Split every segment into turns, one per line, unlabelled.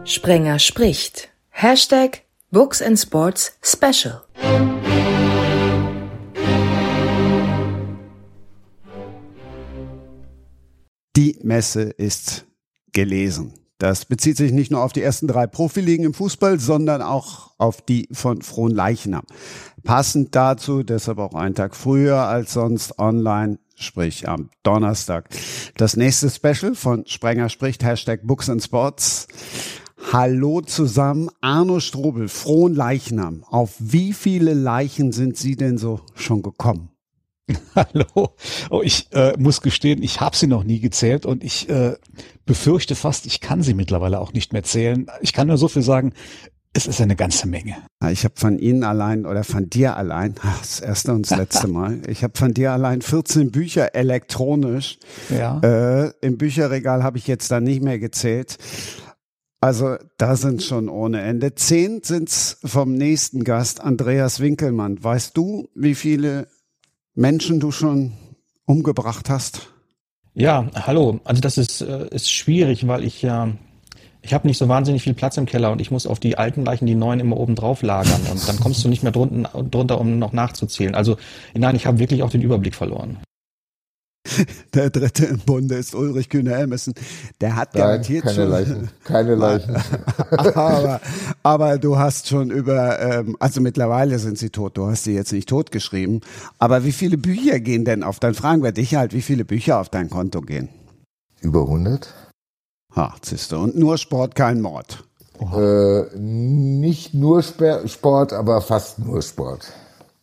Sprenger spricht. Hashtag Books and Sports Special.
Die Messe ist gelesen. Das bezieht sich nicht nur auf die ersten 3 Profiligen im Fußball, sondern auch auf die von Frohnleichnam. Passend dazu, deshalb auch einen Tag früher als sonst online, sprich am Donnerstag. Das nächste Special von Sprenger spricht, Hashtag Books and Sports. Hallo zusammen, Arno Strobel, Frohnleichnam. Auf wie viele Leichen sind Sie denn so schon gekommen?
Hallo. Oh, ich muss gestehen, ich habe sie noch nie gezählt und ich befürchte fast, ich kann sie mittlerweile auch nicht mehr zählen. Ich kann nur so viel sagen, es ist eine ganze Menge.
Ich habe von Ihnen allein oder von dir allein, das erste und das letzte Mal, ich habe von dir allein 14 Bücher elektronisch.
Ja.
Im Bücherregal habe ich jetzt da nicht mehr gezählt. Also da sind schon ohne Ende. 10 sind's vom nächsten Gast, Andreas Winkelmann. Weißt du, wie viele Menschen du schon umgebracht hast?
Ja, hallo. Also das ist schwierig, weil ich habe nicht so wahnsinnig viel Platz im Keller und ich muss auf die alten Leichen die neuen immer oben drauf lagern und dann kommst du nicht mehr drunter, um noch nachzuzählen. Also nein, ich habe wirklich auch den Überblick verloren.
Der dritte im Bunde ist Ulrich Kühne-Elmesen. Der hat garantiert
keine Leichen.
aber du hast schon also mittlerweile sind sie tot, du hast sie jetzt nicht totgeschrieben. Aber wie viele Bücher gehen denn fragen wir dich halt, wie viele Bücher auf dein Konto gehen?
Über 100?
Siehste, und nur Sport, kein Mord.
Nicht nur Sport, aber fast nur Sport.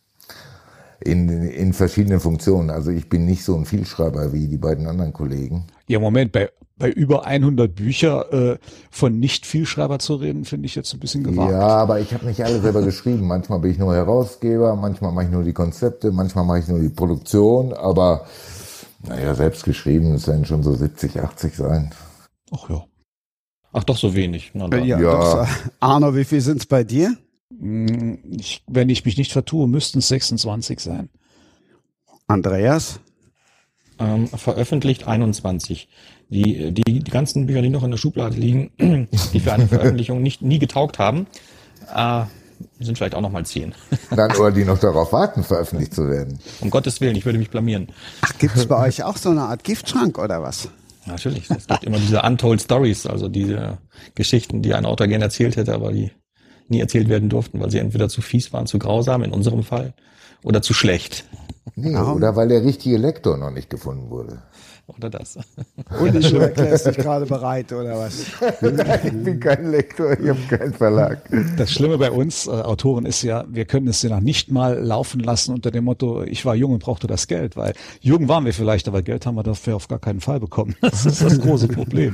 In verschiedenen Funktionen. Also ich bin nicht so ein Vielschreiber wie die beiden anderen Kollegen.
Ja, Moment, bei über 100 Bücher von Nicht-Vielschreiber zu reden, finde ich jetzt ein bisschen gewagt.
Ja, aber ich habe nicht alle selber geschrieben. Manchmal bin ich nur Herausgeber, manchmal mache ich nur die Konzepte, manchmal mache ich nur die Produktion, aber selbst geschrieben, es werden schon so 70, 80 sein.
Ach ja.
Ach, doch so wenig.
Ja. Doch, Arno, wie viel sind's bei dir?
Wenn ich mich nicht vertue, müssten es 26 sein.
Andreas?
Veröffentlicht 21. Die ganzen Bücher, die noch in der Schublade liegen, die für eine Veröffentlichung nie getaugt haben, sind vielleicht auch noch mal 10.
Oder die noch darauf warten, veröffentlicht zu werden.
Um Gottes Willen, ich würde mich blamieren.
Ach, gibt's bei euch auch so eine Art Giftschrank oder was?
Natürlich, es gibt immer diese Untold Stories, also diese Geschichten, die ein Autor gerne erzählt hätte, aber die nie erzählt werden durften, weil sie entweder zu fies waren, zu grausam in unserem Fall oder zu schlecht.
Nee, oder weil der richtige Lektor noch nicht gefunden wurde.
Oder das.
Und du erklärst dich gerade bereit, oder was?
Nein, ich bin kein Lektor, ich habe keinen Verlag.
Das Schlimme bei uns Autoren ist ja, wir können es ja nicht mal laufen lassen unter dem Motto, ich war jung und brauchte das Geld, weil jung waren wir vielleicht, aber Geld haben wir dafür auf gar keinen Fall bekommen. Das ist das große Problem.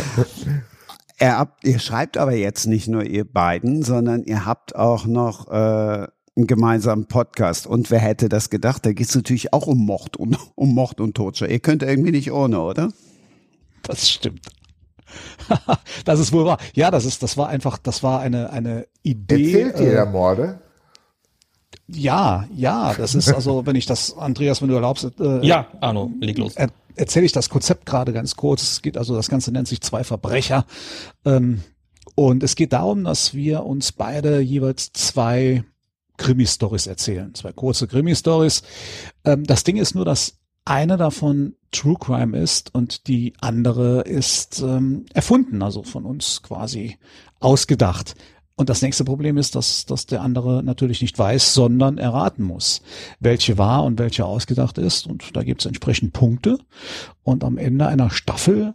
Ihr schreibt aber jetzt nicht nur ihr beiden, sondern ihr habt auch noch einen gemeinsamen Podcast. Und wer hätte das gedacht? Da geht es natürlich auch um Mord und Totschlag. Ihr könnt irgendwie nicht ohne, oder?
Das stimmt. Das ist wohl wahr. Ja, das war eine Idee.
Erzählt ihr da Morde?
Ja, das ist also, wenn du erlaubst.
Ja, Arno, leg los.
Erzähle ich das Konzept gerade ganz kurz. Es geht also, das Ganze nennt sich 2 Verbrecher. Und es geht darum, dass wir uns beide jeweils 2 Krimi-Stories erzählen. 2 kurze Krimi-Stories. Das Ding ist nur, dass eine davon True Crime ist und die andere ist erfunden, also von uns quasi ausgedacht. Und das nächste Problem ist, dass der andere natürlich nicht weiß, sondern erraten muss, welche wahr und welche ausgedacht ist. Und da gibt es entsprechend Punkte. Und am Ende einer Staffel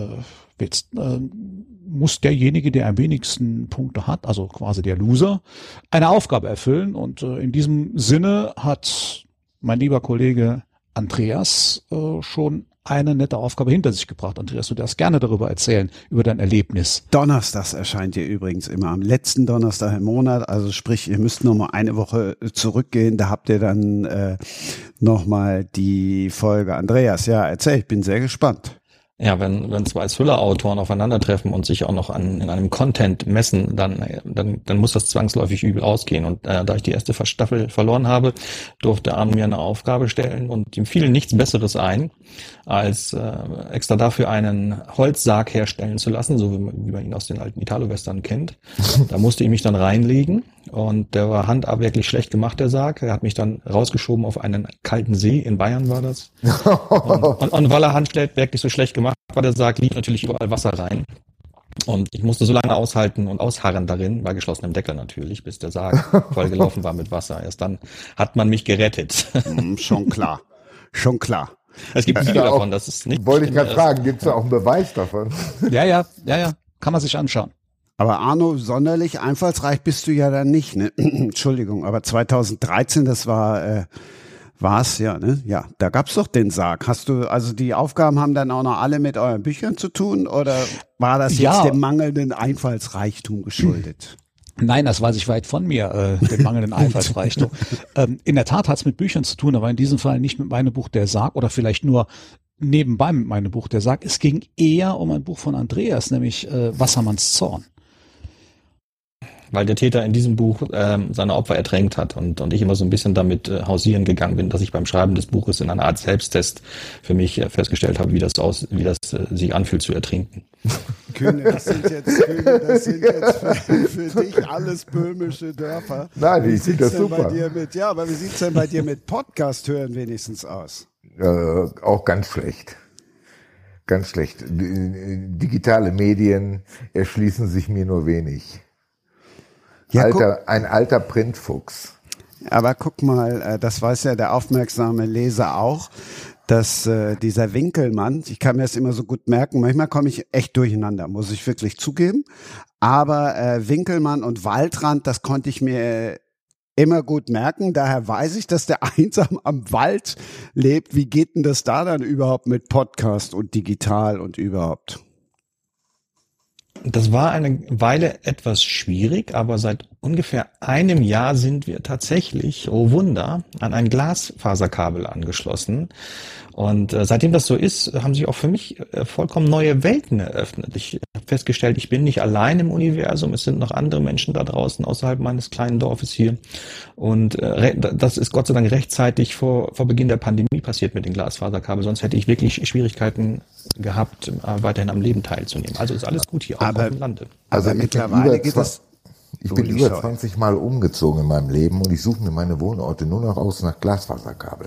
muss derjenige, der am wenigsten Punkte hat, also quasi der Loser, eine Aufgabe erfüllen. Und in diesem Sinne hat mein lieber Kollege Andreas schon eine nette Aufgabe hinter sich gebracht. Andreas, du darfst gerne darüber erzählen, über dein Erlebnis.
Donnerstags erscheint ihr übrigens immer am letzten Donnerstag im Monat. Also sprich, ihr müsst noch mal eine Woche zurückgehen. Da habt ihr dann noch mal die Folge. Andreas, ja, erzähl, ich bin sehr gespannt.
Ja, wenn zwei Thriller-Autoren aufeinandertreffen und sich auch noch in einem Content messen, dann muss das zwangsläufig übel ausgehen. Und da ich die erste Staffel verloren habe, durfte Arno mir eine Aufgabe stellen und ihm fiel nichts Besseres ein, als extra dafür einen Holzsarg herstellen zu lassen, so wie man ihn aus den alten Italo-Western kennt. Da musste ich mich dann reinlegen und der war handwerklich schlecht gemacht, der Sarg. Er hat mich dann rausgeschoben auf einen kalten See, in Bayern war das. Und weil er handwerklich so schlecht gemacht war, der Sarg, lief natürlich überall Wasser rein. Und ich musste so lange aushalten und ausharren darin, bei geschlossenem Deckel natürlich, bis der Sarg vollgelaufen war mit Wasser. Erst dann hat man mich gerettet.
Schon klar.
Es gibt viele davon, das ist nicht.
Wollte ich gerade fragen, gibt es da auch einen Beweis davon?
Ja, kann man sich anschauen.
Aber Arno, sonderlich einfallsreich bist du ja dann nicht, ne? Entschuldigung, aber 2013, das war es ja, ne? Ja, da gab's doch den Sarg. Also die Aufgaben haben dann auch noch alle mit euren Büchern zu tun oder war das jetzt dem mangelnden Einfallsreichtum geschuldet?
Nein, das weiß ich weit von mir, den mangelnden Einfallsreichtum. In der Tat hat es mit Büchern zu tun, aber in diesem Fall nicht mit meinem Buch Der Sarg oder vielleicht nur nebenbei mit meinem Buch Der Sarg. Es ging eher um ein Buch von Andreas, nämlich Wassermanns Zorn.
Weil der Täter in diesem Buch seine Opfer ertränkt hat und ich immer so ein bisschen damit hausieren gegangen bin, dass ich beim Schreiben des Buches in einer Art Selbsttest für mich festgestellt habe, wie das sich anfühlt zu ertrinken.
Kühne, das sind jetzt für dich alles böhmische Dörfer.
Nein, ich finde das super.
Aber wie sieht's denn bei dir mit Podcast hören wenigstens aus?
Auch ganz schlecht. Ganz schlecht. Digitale Medien erschließen sich mir nur wenig. Ja, ein alter Printfuchs.
Aber guck mal, das weiß ja der aufmerksame Leser auch, dass dieser Winkelmann, ich kann mir das immer so gut merken, manchmal komme ich echt durcheinander, muss ich wirklich zugeben, aber Winkelmann und Waldrand, das konnte ich mir immer gut merken, daher weiß ich, dass der einsam am Wald lebt. Wie geht denn das da dann überhaupt mit Podcast und digital und überhaupt?
Das war eine Weile etwas schwierig, aber seit ungefähr einem Jahr sind wir tatsächlich, oh Wunder, an ein Glasfaserkabel angeschlossen. Und seitdem das so ist, haben sich auch für mich vollkommen neue Welten eröffnet. Ich habe festgestellt, ich bin nicht allein im Universum, es sind noch andere Menschen da draußen außerhalb meines kleinen Dorfes hier. Und das ist Gott sei Dank rechtzeitig vor Beginn der Pandemie passiert mit den Glasfaserkabeln. Sonst hätte ich wirklich Schwierigkeiten gehabt, weiterhin am Leben teilzunehmen. Also ist alles gut hier, auch auf dem Lande.
Also mittlerweile geht das. Ich bin über 20 Mal umgezogen in meinem Leben und ich suche mir meine Wohnorte nur noch aus nach Glasfaserkabel.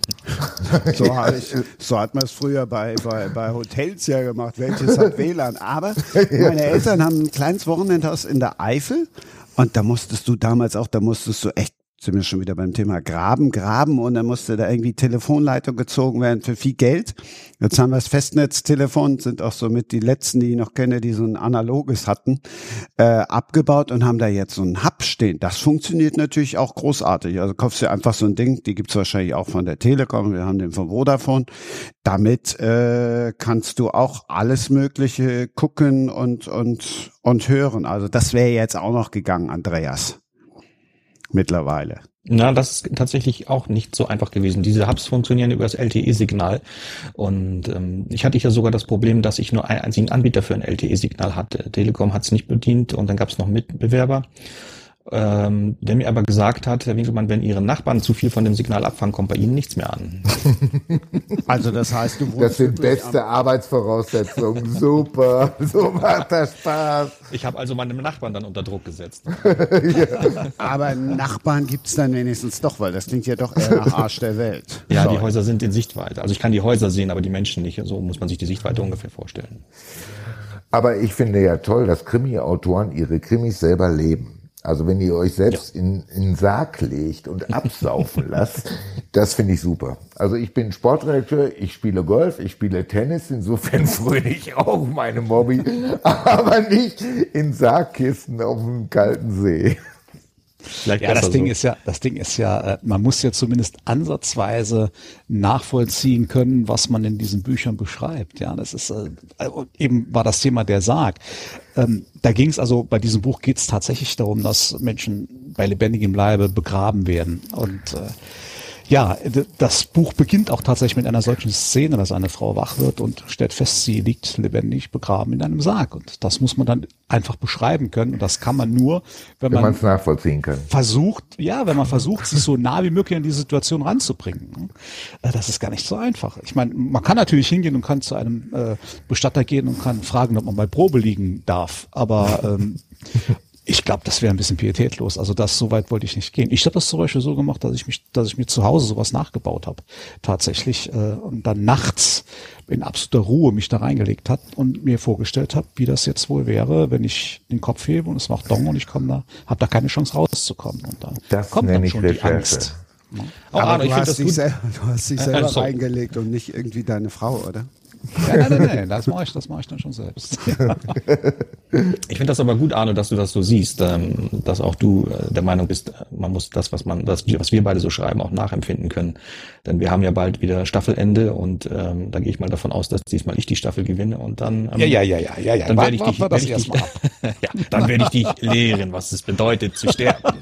So hat man es früher bei Hotels ja gemacht. Welches hat WLAN? Aber meine Eltern haben ein kleines Wochenendhaus in der Eifel und da musstest du echt, sind wir schon wieder beim Thema graben und dann musste da irgendwie Telefonleitung gezogen werden für viel Geld. Jetzt haben wir das Festnetztelefon, sind auch so mit die letzten, die ich noch kenne, die so ein analoges hatten, abgebaut und haben da jetzt so einen Hub stehen. Das funktioniert natürlich auch großartig. Also kaufst du einfach so ein Ding, die gibt's wahrscheinlich auch von der Telekom, wir haben den von Vodafone. Damit kannst du auch alles Mögliche gucken und hören. Also das wäre jetzt auch noch gegangen, Andreas. Mittlerweile.
Na, das ist tatsächlich auch nicht so einfach gewesen. Diese Hubs funktionieren über das LTE-Signal und ich hatte ja sogar das Problem, dass ich nur einen einzigen Anbieter für ein LTE-Signal hatte. Telekom hat es nicht bedient und dann gab es noch Mitbewerber, der mir aber gesagt hat, Herr Winkelmann, wenn Ihre Nachbarn zu viel von dem Signal abfangen, kommt bei Ihnen nichts mehr an.
Also das heißt, du
das sind beste Arbeitsvoraussetzungen. Super, so macht das Spaß.
Ich habe also meine Nachbarn dann unter Druck gesetzt.
Ja. Aber Nachbarn gibt's dann wenigstens doch, weil das klingt ja doch eher nach Arsch der Welt.
Ja, die Häuser sind in Sichtweite. Also ich kann die Häuser sehen, aber die Menschen nicht. So muss man sich die Sichtweite ungefähr vorstellen.
Aber ich finde ja toll, dass Krimi-Autoren ihre Krimis selber leben. Also wenn ihr euch selbst in den Sarg legt und absaufen lasst, das finde ich super. Also ich bin Sportredakteur, ich spiele Golf, ich spiele Tennis, insofern fröne ich auch meinem Hobby, aber nicht in Sargkisten auf dem kalten See.
Ja, das Ding ist ja, man muss ja zumindest ansatzweise nachvollziehen können, was man in diesen Büchern beschreibt. Ja, das ist eben war das Thema der Sarg. Da ging es also, bei diesem Buch geht es tatsächlich darum, dass Menschen bei lebendigem Leibe begraben werden. Und Ja, das Buch beginnt auch tatsächlich mit einer solchen Szene, dass eine Frau wach wird und stellt fest, sie liegt lebendig begraben in einem Sarg. Und das muss man dann einfach beschreiben können. Und das kann man nur, wenn man
es nachvollziehen kann.
Wenn man versucht, sich so nah wie möglich an die Situation ranzubringen. Das ist gar nicht so einfach. Ich meine, man kann natürlich hingehen und kann zu einem Bestatter gehen und kann fragen, ob man bei Probe liegen darf. Aber ich glaube, das wäre ein bisschen pietätlos. Also so weit wollte ich nicht gehen. Ich habe das zum Beispiel so gemacht, dass ich mir zu Hause sowas nachgebaut habe. Tatsächlich. Und dann nachts in absoluter Ruhe mich da reingelegt hat und mir vorgestellt habe, wie das jetzt wohl wäre, wenn ich den Kopf hebe und es macht Dong und ich habe da keine Chance rauszukommen. Und dann
das
kommt dann schon die Angst.
Aber
Arno,
du hast dich selber reingelegt und nicht irgendwie deine Frau, oder?
Ja, nein, das mache ich dann schon selbst. Ja.
Ich finde das aber gut, Arno, dass du das so siehst, dass auch du der Meinung bist, man muss das, was wir beide so schreiben, auch nachempfinden können. Denn wir haben ja bald wieder Staffelende und da gehe ich mal davon aus, dass diesmal ich die Staffel gewinne und dann
Ja.
Dann werde ich dich lehren, was es bedeutet zu sterben.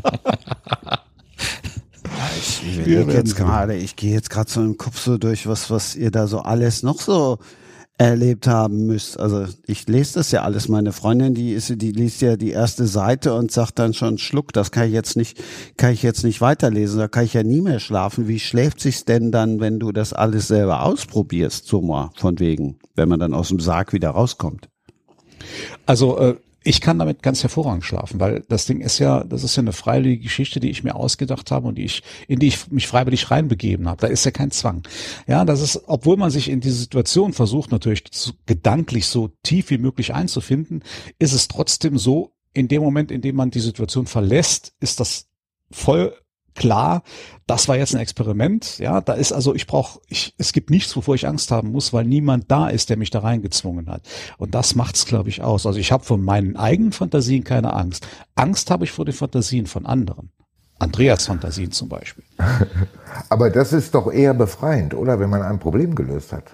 Ich gehe jetzt gerade so im Kopf so durch, was ihr da so alles noch so erlebt haben müsst. Also ich lese das ja alles. Meine Freundin, die liest ja die erste Seite und sagt dann schon, Schluck, das kann ich jetzt nicht weiterlesen. Da kann ich ja nie mehr schlafen. Wie schläft sich's denn dann, wenn du das alles selber ausprobierst, so mal von wegen, wenn man dann aus dem Sarg wieder rauskommt?
Also ich kann damit ganz hervorragend schlafen, weil das ist ja eine freiwillige Geschichte, die ich mir ausgedacht habe und in die ich mich freiwillig reinbegeben habe. Da ist ja kein Zwang. Ja, das ist, obwohl man sich in diese Situation versucht, natürlich gedanklich so tief wie möglich einzufinden, ist es trotzdem so, in dem Moment, in dem man die Situation verlässt, ist das voll klar, das war jetzt ein Experiment, ja, da ist also es gibt nichts, wovor ich Angst haben muss, weil niemand da ist, der mich da reingezwungen hat. Und das macht's, glaube ich, aus. Also ich habe von meinen eigenen Fantasien keine Angst. Angst habe ich vor den Fantasien von anderen. Andreas Fantasien zum Beispiel.
Aber das ist doch eher befreiend, oder? Wenn man ein Problem gelöst hat.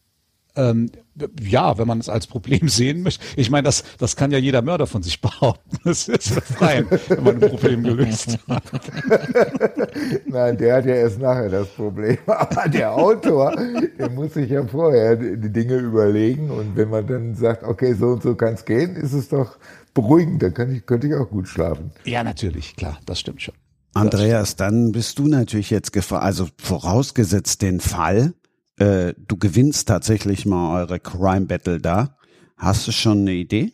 Ja, wenn man es als Problem sehen möchte. Ich meine, das kann ja jeder Mörder von sich behaupten. Das ist befreiend, wenn man ein Problem gelöst hat.
Nein, der hat ja erst nachher das Problem. Aber der Autor, der muss sich ja vorher die Dinge überlegen. Und wenn man dann sagt, okay, so und so kann es gehen, ist es doch beruhigend. Dann könnte ich auch gut schlafen.
Ja, natürlich, klar, das stimmt schon.
Andreas, dann bist du natürlich jetzt gefragt, also vorausgesetzt den Fall, du gewinnst tatsächlich mal eure Crime Battle da. Hast du schon eine Idee?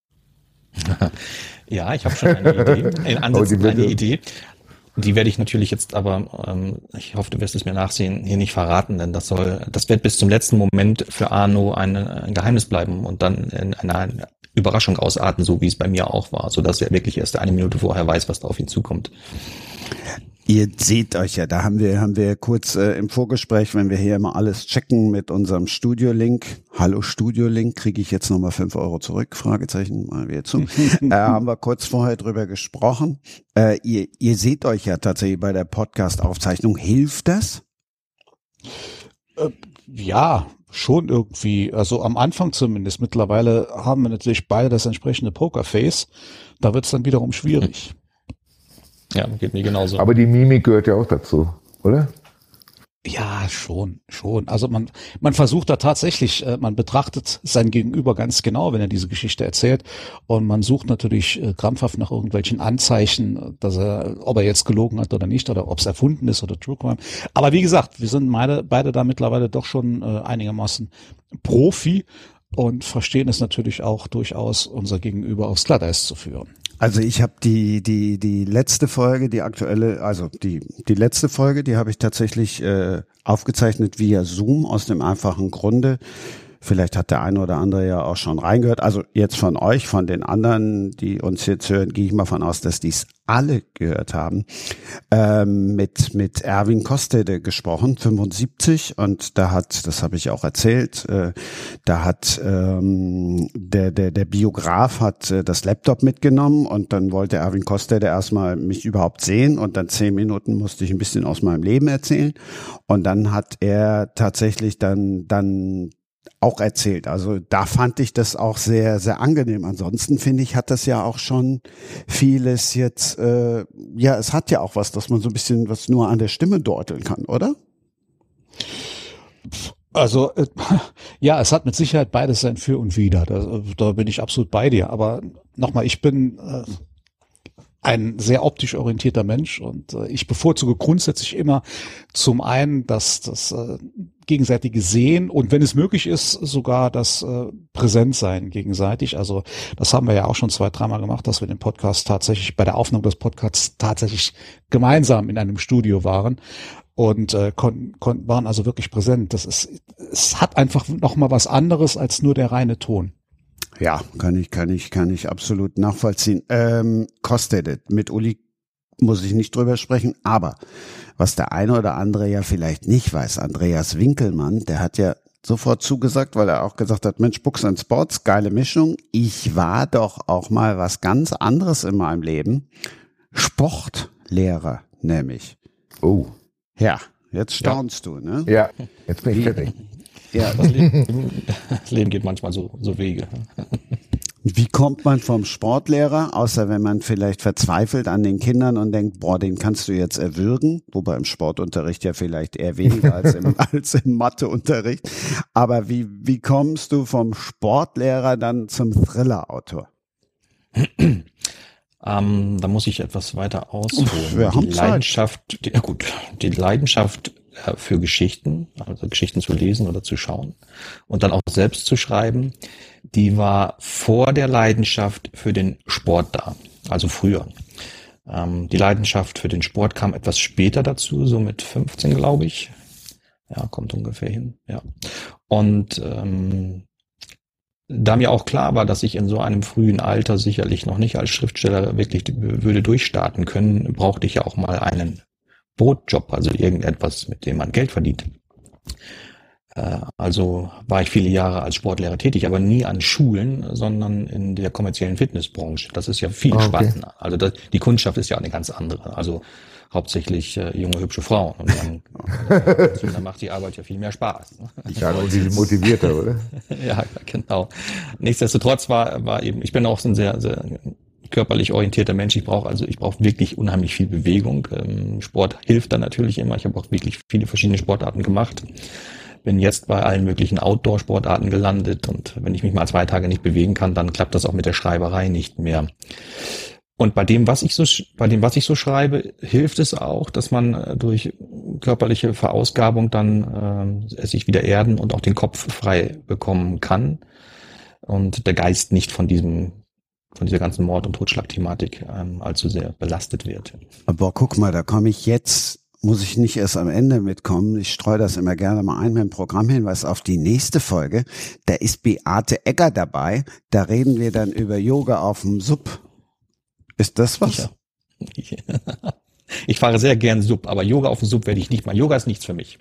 Ja, ich habe schon eine Idee. In Ansätzen eine Idee. Die werde ich natürlich jetzt aber, ich hoffe, du wirst es mir nachsehen, hier nicht verraten, denn das wird bis zum letzten Moment für Arno ein Geheimnis bleiben und dann in einer Überraschung ausarten, so wie es bei mir auch war, sodass er wirklich erst eine Minute vorher weiß, was da auf ihn zukommt.
Ihr seht euch ja, da haben wir kurz im Vorgespräch, wenn wir hier immer alles checken mit unserem Studio-Link, hallo Studio-Link, kriege ich jetzt nochmal 5 Euro zurück, Fragezeichen, mal wieder zu, haben wir kurz vorher drüber gesprochen. Ihr seht euch ja tatsächlich bei der Podcast-Aufzeichnung, hilft das?
Ja, schon irgendwie, also am Anfang zumindest. Mittlerweile haben wir natürlich beide das entsprechende Pokerface, da wird es dann wiederum schwierig.
Ja, geht mir genauso.
Aber die Mimik gehört ja auch dazu, oder?
Ja, schon. Also man versucht da tatsächlich, man betrachtet sein Gegenüber ganz genau, wenn er diese Geschichte erzählt, und man sucht natürlich krampfhaft nach irgendwelchen Anzeichen, ob er jetzt gelogen hat oder nicht, oder ob es erfunden ist oder True Crime. Aber wie gesagt, wir sind beide da mittlerweile doch schon einigermaßen Profi und verstehen es natürlich auch durchaus, unser Gegenüber aufs Glatteis zu führen.
Also ich habe die letzte Folge, die aktuelle, also die letzte Folge, die habe ich tatsächlich aufgezeichnet via Zoom aus dem einfachen Grunde. Vielleicht hat der eine oder andere ja auch schon reingehört. Also jetzt von euch, von den anderen, die uns jetzt hören, gehe ich mal von aus, dass dies alle gehört haben. Mit Erwin Kostede gesprochen, 75, und das habe ich auch erzählt, da hat der Biograf hat das Laptop mitgenommen und dann wollte Erwin Kostede erstmal mich überhaupt sehen und dann 10 Minuten musste ich ein bisschen aus meinem Leben erzählen und dann hat er tatsächlich dann auch erzählt. Also da fand ich das auch sehr, sehr angenehm. Ansonsten finde ich, hat das ja auch schon vieles jetzt, ja, es hat ja auch was, dass man so ein bisschen was nur an der Stimme deuteln kann, oder?
Also ja, es hat mit Sicherheit beides sein Für und Wider. Da bin ich absolut bei dir. Aber nochmal, ich bin ein sehr optisch orientierter Mensch und ich bevorzuge grundsätzlich immer zum einen das gegenseitige Sehen und wenn es möglich ist, sogar das Präsentsein gegenseitig. Also das haben wir ja auch schon 2-3 Mal gemacht, dass wir den Podcast tatsächlich bei der Aufnahme des Podcasts tatsächlich gemeinsam in einem Studio waren und waren also wirklich präsent. Es hat einfach noch mal was anderes als nur der reine Ton.
Ja, kann ich absolut nachvollziehen. Kostet mit Uli muss ich nicht drüber sprechen, aber was der eine oder andere ja vielleicht nicht weiß, Andreas Winkelmann, der hat ja sofort zugesagt, weil er auch gesagt hat, Mensch, Books and Sports, geile Mischung. Ich war doch auch mal was ganz anderes in meinem Leben. Sportlehrer, nämlich.
Oh.
Ja, jetzt staunst du, ne?
Ja, jetzt bin ich fertig.
Ja.
Das Leben geht manchmal so Wege.
Wie kommt man vom Sportlehrer, außer wenn man vielleicht verzweifelt an den Kindern und denkt, boah, den kannst du jetzt erwürgen, wobei im Sportunterricht ja vielleicht eher weniger als im Matheunterricht. Aber wie kommst du vom Sportlehrer dann zum Thriller-Autor?
Da muss ich etwas weiter ausholen.
Wir haben
Die Leidenschaft für Geschichten, also Geschichten zu lesen oder zu schauen und dann auch selbst zu schreiben, die war vor der Leidenschaft für den Sport da, also früher. Die Leidenschaft für den Sport kam etwas später dazu, so mit 15, glaube ich. Ja, kommt ungefähr hin, ja. Und da mir auch klar war, dass ich in so einem frühen Alter sicherlich noch nicht als Schriftsteller wirklich würde durchstarten können, brauchte ich ja auch mal einen Brotjob, also irgendetwas, mit dem man Geld verdient. Also war ich viele Jahre als Sportlehrer tätig, aber nie an Schulen, sondern in der kommerziellen Fitnessbranche. Das ist ja viel spannender. Also die Kundschaft ist ja eine ganz andere. Also hauptsächlich junge, hübsche Frauen. Und dann macht die Arbeit ja viel mehr Spaß.
Ja, und die sind motivierter, oder?
Ja, genau. Nichtsdestotrotz war eben, ich bin auch so ein sehr, sehr körperlich orientierter Mensch. Ich brauche wirklich unheimlich viel Bewegung. Sport hilft dann natürlich immer. Ich habe auch wirklich viele verschiedene Sportarten gemacht. Bin jetzt bei allen möglichen Outdoor-Sportarten gelandet und wenn ich mich mal 2 Tage nicht bewegen kann, dann klappt das auch mit der Schreiberei nicht mehr. Und bei dem, was ich so schreibe, hilft es auch, dass man durch körperliche Verausgabung dann sich wieder erden und auch den Kopf frei bekommen kann und der Geist nicht von dieser ganzen Mord- und Totschlag-Thematik allzu sehr belastet wird.
Aber guck mal, da komme ich jetzt, muss ich nicht erst am Ende mitkommen. Ich streue das immer gerne mal ein mit dem Programmhinweis auf die nächste Folge. Da ist Beate Egger dabei. Da reden wir dann über Yoga auf dem Sub. Ist das was?
Ja. Ich fahre sehr gern Sub, aber Yoga auf dem Sub werde ich nicht machen. Yoga ist nichts für mich.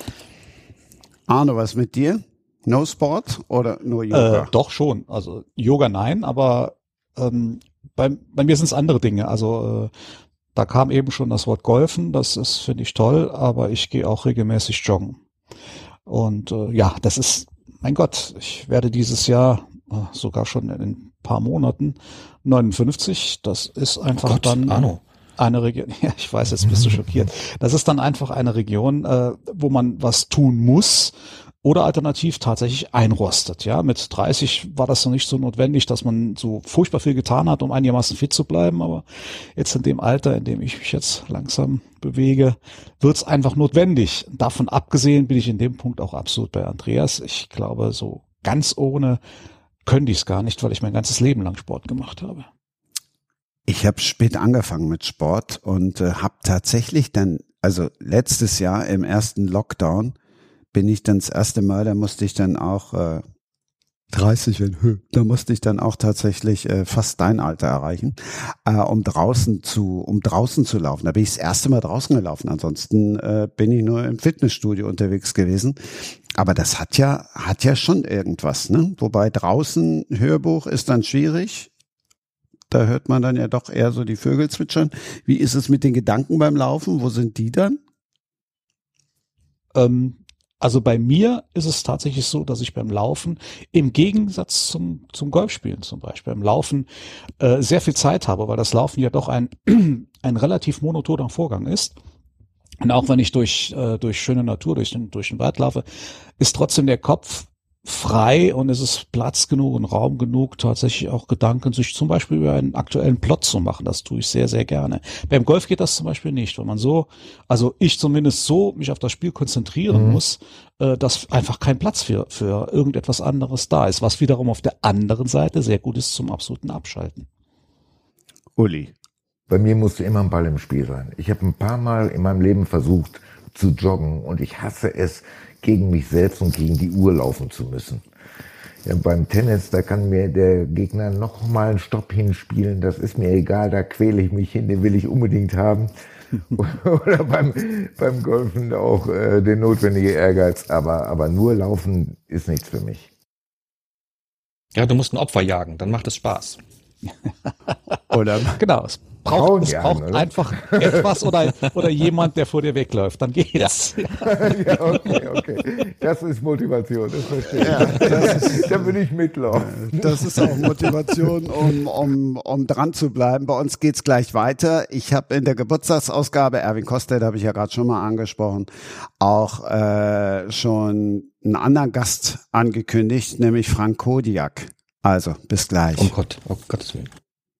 Arno, was mit dir? No Sport oder nur Yoga?
Doch schon. Also Yoga nein, aber bei mir sind es andere Dinge. Also da kam eben schon das Wort Golfen, das ist, finde ich, toll, aber ich gehe auch regelmäßig joggen. Und ja, das ist, mein Gott, ich werde dieses Jahr sogar schon in ein paar Monaten 59. Das ist einfach
Arno.
Eine Region. Ja, ich weiß, jetzt bist du schockiert. Das ist dann einfach eine Region, wo man was tun muss oder alternativ tatsächlich einrostet. Ja, mit 30 war das noch nicht so notwendig, dass man so furchtbar viel getan hat, um einigermaßen fit zu bleiben. Aber jetzt in dem Alter, in dem ich mich jetzt langsam bewege, wird es einfach notwendig. Davon abgesehen bin ich in dem Punkt auch absolut bei Andreas. Ich glaube, so ganz ohne könnte ich es gar nicht, weil ich mein ganzes Leben lang Sport gemacht habe.
Ich habe spät angefangen mit Sport und habe tatsächlich dann, also letztes Jahr im ersten Lockdown, bin ich dann das erste Mal, da musste ich dann auch 30 werden, da musste ich dann auch tatsächlich fast dein Alter erreichen, um draußen zu laufen. Da bin ich das erste Mal draußen gelaufen. Ansonsten bin ich nur im Fitnessstudio unterwegs gewesen. Aber das hat ja schon irgendwas, ne? Wobei draußen Hörbuch ist dann schwierig. Da hört man dann ja doch eher so die Vögel zwitschern. Wie ist es mit den Gedanken beim Laufen? Wo sind die dann?
Also bei mir ist es tatsächlich so, dass ich beim Laufen im Gegensatz zum Golfspielen zum Beispiel beim Laufen sehr viel Zeit habe, weil das Laufen ja doch ein relativ monotoner Vorgang ist. Und auch wenn ich durch schöne Natur, durch den Wald laufe, ist trotzdem der Kopf frei und es ist Platz genug und Raum genug, tatsächlich auch Gedanken sich zum Beispiel über einen aktuellen Plot zu machen. Das tue ich sehr, sehr gerne. Beim Golf geht das zum Beispiel nicht, weil man also ich zumindest so mich auf das Spiel konzentrieren muss, dass einfach kein Platz für irgendetwas anderes da ist, was wiederum auf der anderen Seite sehr gut ist zum absoluten Abschalten.
Uli.
Bei mir musste immer ein Ball im Spiel sein. Ich habe ein paar Mal in meinem Leben versucht zu joggen und ich hasse es, gegen mich selbst und gegen die Uhr laufen zu müssen. Ja, beim Tennis, da kann mir der Gegner noch mal einen Stopp hinspielen, das ist mir egal, da quäle ich mich hin, den will ich unbedingt haben. Oder beim Golfen auch der notwendige Ehrgeiz, aber nur laufen ist nichts für mich.
Ja, du musst ein Opfer jagen, dann macht es Spaß.
Oder
genau, es braucht einfach etwas oder jemand, der vor dir wegläuft. Dann geht's.
Ja, okay. Das ist Motivation, das verstehe ich. Ja, da würde ich mitlaufen.
Das ist auch Motivation, um dran zu bleiben. Bei uns geht's gleich weiter. Ich habe in der Geburtstagsausgabe, Erwin Kostedt habe ich ja gerade schon mal angesprochen, auch schon einen anderen Gast angekündigt, nämlich Frank Kodiak. Also, bis gleich.
Oh Gottes Willen.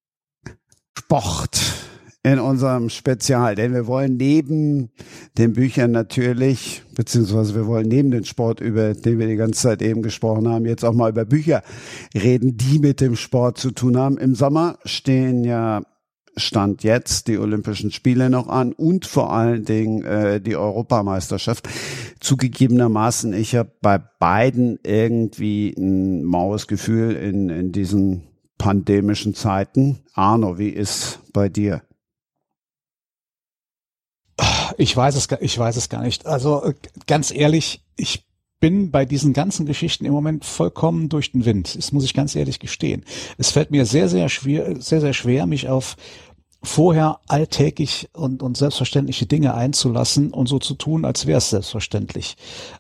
Sport in unserem Spezial, denn wir wollen neben den Büchern natürlich, beziehungsweise wir wollen neben den Sport, über den wir die ganze Zeit eben gesprochen haben, jetzt auch mal über Bücher reden, die mit dem Sport zu tun haben. Im Sommer stehen ja Stand jetzt die Olympischen Spiele noch an und vor allen Dingen die Europameisterschaft. Zugegebenermaßen, ich habe bei beiden irgendwie ein maues Gefühl in diesen pandemischen Zeiten. Arno, wie ist bei dir?
Ich weiß es gar nicht. Also ganz ehrlich, ich bin bei diesen ganzen Geschichten im Moment vollkommen durch den Wind. Das muss ich ganz ehrlich gestehen. Es fällt mir sehr, sehr schwer, mich auf vorher alltäglich und selbstverständliche Dinge einzulassen und so zu tun, als wäre es selbstverständlich.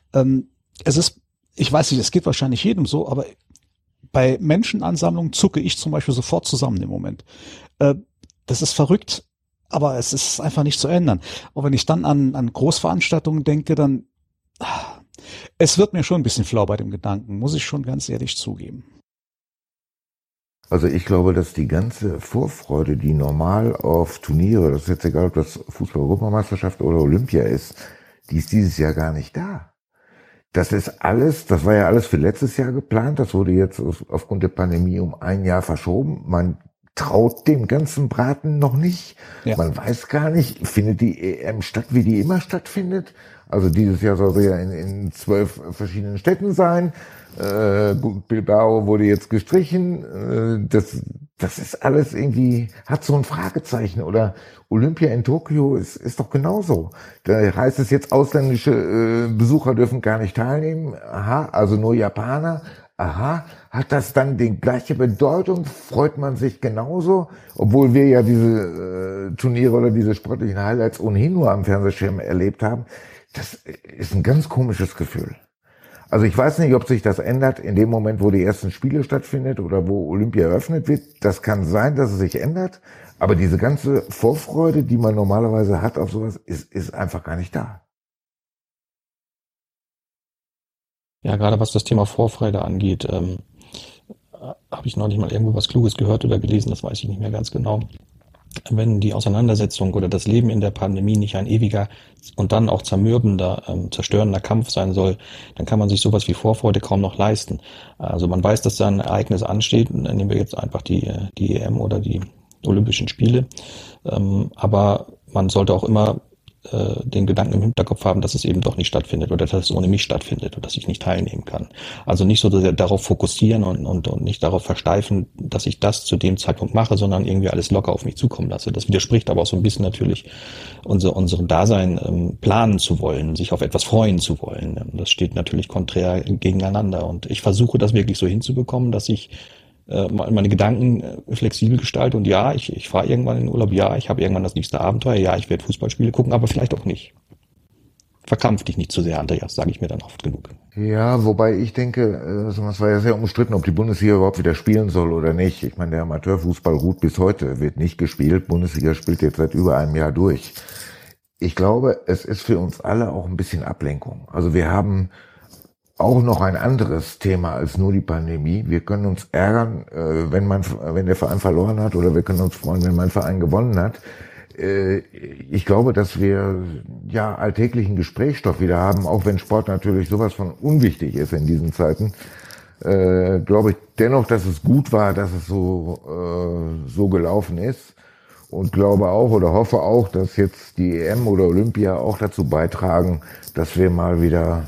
Ich weiß nicht, es geht wahrscheinlich jedem so, aber bei Menschenansammlungen zucke ich zum Beispiel sofort zusammen im Moment. Das ist verrückt, aber es ist einfach nicht zu ändern. Und wenn ich dann an Großveranstaltungen denke, dann es wird mir schon ein bisschen flau bei dem Gedanken, muss ich schon ganz ehrlich zugeben.
Also ich glaube, dass die ganze Vorfreude, die normal auf Turniere, das ist jetzt egal, ob das Fußball-Europameisterschaft oder Olympia ist, die ist dieses Jahr gar nicht da. Das war ja alles für letztes Jahr geplant, das wurde jetzt aufgrund der Pandemie um ein Jahr verschoben. Man traut dem ganzen Braten noch nicht. Ja. Man weiß gar nicht, findet die EM statt, wie die immer stattfindet. Also dieses Jahr soll sie ja in 12 verschiedenen Städten sein. Bilbao wurde jetzt gestrichen. Das ist alles irgendwie, hat so ein Fragezeichen. Oder Olympia in Tokio ist doch genauso. Da heißt es jetzt, ausländische Besucher dürfen gar nicht teilnehmen. Aha, also nur Japaner. Aha, hat das dann die gleiche Bedeutung? Freut man sich genauso? Obwohl wir ja diese Turniere oder diese sportlichen Highlights ohnehin nur am Fernsehschirm erlebt haben. Das ist ein ganz komisches Gefühl. Also ich weiß nicht, ob sich das ändert in dem Moment, wo die ersten Spiele stattfindet oder wo Olympia eröffnet wird. Das kann sein, dass es sich ändert. Aber diese ganze Vorfreude, die man normalerweise hat auf sowas, ist einfach gar nicht da.
Ja, gerade was das Thema Vorfreude angeht, habe ich neulich mal irgendwo was Kluges gehört oder gelesen, das weiß ich nicht mehr ganz genau. Wenn die Auseinandersetzung oder das Leben in der Pandemie nicht ein ewiger und dann auch zermürbender, zerstörender Kampf sein soll, dann kann man sich sowas wie Vorfreude kaum noch leisten. Also man weiß, dass da ein Ereignis ansteht, nehmen wir jetzt einfach die EM oder die Olympischen Spiele, aber man sollte auch immer den Gedanken im Hinterkopf haben, dass es eben doch nicht stattfindet oder dass es ohne mich stattfindet oder dass ich nicht teilnehmen kann. Also nicht so darauf fokussieren und nicht darauf versteifen, dass ich das zu dem Zeitpunkt mache, sondern irgendwie alles locker auf mich zukommen lasse. Das widerspricht aber auch so ein bisschen natürlich unserem Dasein, planen zu wollen, sich auf etwas freuen zu wollen. Das steht natürlich konträr gegeneinander und ich versuche das wirklich so hinzubekommen, dass ich meine Gedanken flexibel gestalte und ja, ich fahre irgendwann in den Urlaub, ja, ich habe irgendwann das nächste Abenteuer, ja, ich werde Fußballspiele gucken, aber vielleicht auch nicht. verkrampf dich nicht zu sehr, Andreas, sage ich mir dann oft genug.
Ja, wobei ich denke, es war ja sehr umstritten, ob die Bundesliga überhaupt wieder spielen soll oder nicht. Ich meine, der Amateurfußball ruht bis heute, wird nicht gespielt. Bundesliga spielt jetzt seit über einem Jahr durch. Ich glaube, es ist für uns alle auch ein bisschen Ablenkung. Also wir haben auch noch ein anderes Thema als nur die Pandemie. Wir können uns ärgern, wenn der Verein verloren hat, oder wir können uns freuen, wenn mein Verein gewonnen hat. Ich glaube, dass wir ja alltäglichen Gesprächsstoff wieder haben, auch wenn Sport natürlich sowas von unwichtig ist in diesen Zeiten. Glaube ich dennoch, dass es gut war, dass es so gelaufen ist, und glaube auch oder hoffe auch, dass jetzt die EM oder Olympia auch dazu beitragen, dass wir mal wieder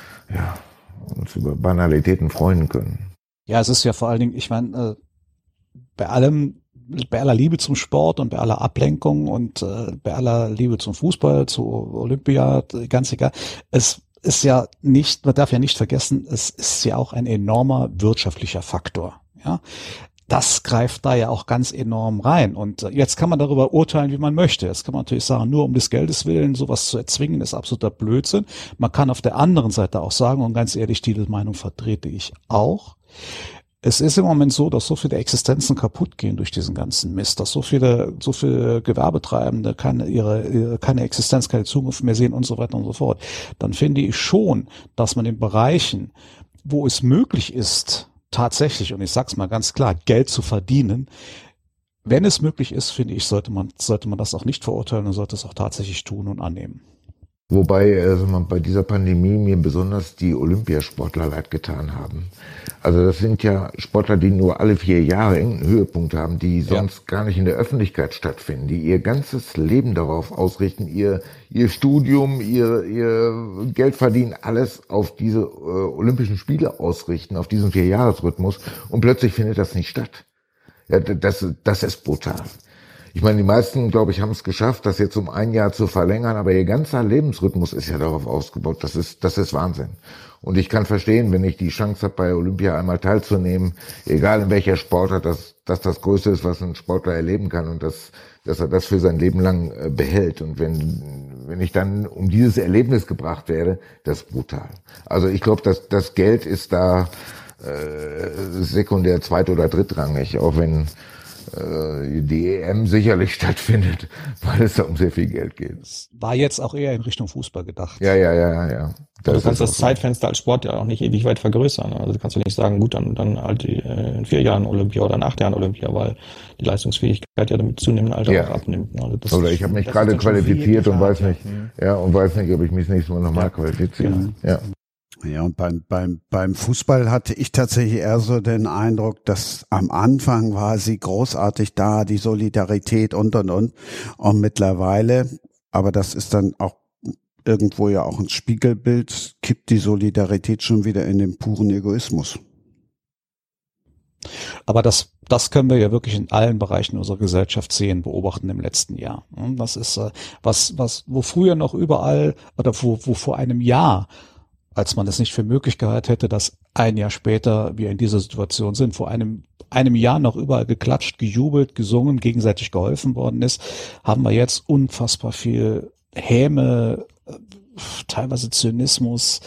uns über Banalitäten freuen können.
Ja, es ist ja vor allen Dingen, ich meine, bei aller Liebe zum Sport und bei aller Ablenkung und bei aller Liebe zum Fußball, zu Olympia, ganz egal, es ist ja nicht, man darf ja nicht vergessen, es ist ja auch ein enormer wirtschaftlicher Faktor. Ja, das greift da ja auch ganz enorm rein. Und jetzt kann man darüber urteilen, wie man möchte. Jetzt kann man natürlich sagen, nur um des Geldes willen sowas zu erzwingen, ist absoluter Blödsinn. Man kann auf der anderen Seite auch sagen, und ganz ehrlich, diese Meinung vertrete ich auch, es ist im Moment so, dass so viele Existenzen kaputt gehen durch diesen ganzen Mist, dass so viele Gewerbetreibende keine Existenz, keine Zukunft mehr sehen und so weiter und so fort. Dann finde ich schon, dass man in Bereichen, wo es möglich ist, tatsächlich, und ich sag's mal ganz klar, Geld zu verdienen, wenn es möglich ist, finde ich, sollte man das auch nicht verurteilen und sollte es auch tatsächlich tun und annehmen.
Wobei bei dieser Pandemie mir besonders die Olympiasportler leid getan haben. Also das sind ja Sportler, die nur alle 4 Jahre irgendeinen Höhepunkt haben, die sonst gar nicht in der Öffentlichkeit stattfinden, die ihr ganzes Leben darauf ausrichten, ihr Studium, ihr Geld verdienen, alles auf diese Olympischen Spiele ausrichten, auf diesen 4-Jahres-Rhythmus, und plötzlich findet das nicht statt. Ja, das ist brutal. Ich meine, die meisten, glaube ich, haben es geschafft, das jetzt um 1 Jahr zu verlängern, aber ihr ganzer Lebensrhythmus ist ja darauf ausgebaut. Das ist Wahnsinn. Und ich kann verstehen, wenn ich die Chance habe, bei Olympia einmal teilzunehmen, egal in welcher Sportart, dass das Größte ist, was ein Sportler erleben kann, und dass er das für sein Leben lang behält. Und wenn ich dann um dieses Erlebnis gebracht werde, das ist brutal. Also ich glaube, dass das Geld ist da sekundär, zweit- oder drittrangig, auch wenn die EM sicherlich stattfindet, weil es da um sehr viel Geld geht.
Es war jetzt auch eher in Richtung Fußball gedacht.
Ja.
Du kannst das Zeitfenster als Sport ja auch nicht ewig weit vergrößern. Also du kannst ja nicht sagen, gut, dann halt in 4 Jahren Olympia oder in 8 Jahren Olympia, weil die Leistungsfähigkeit ja damit zunehmendem Alter auch abnimmt. Also
oder ich habe mich gerade qualifiziert und weiß nicht, ob ich mich das nächste Mal nochmal qualifiziere. Ja.
Ja, und beim Fußball hatte ich tatsächlich eher so den Eindruck, dass am Anfang war sie großartig da, die Solidarität und. Und mittlerweile, aber das ist dann auch irgendwo ja auch ein Spiegelbild, kippt die Solidarität schon wieder in den puren Egoismus.
Aber das können wir ja wirklich in allen Bereichen unserer Gesellschaft sehen, beobachten im letzten Jahr. Das ist wo früher noch überall, oder wo vor einem Jahr, als man es nicht für möglich gehalten hätte, dass 1 Jahr später wir in dieser Situation sind, vor einem Jahr noch überall geklatscht, gejubelt, gesungen, gegenseitig geholfen worden ist, haben wir jetzt unfassbar viel Häme, teilweise Zynismus,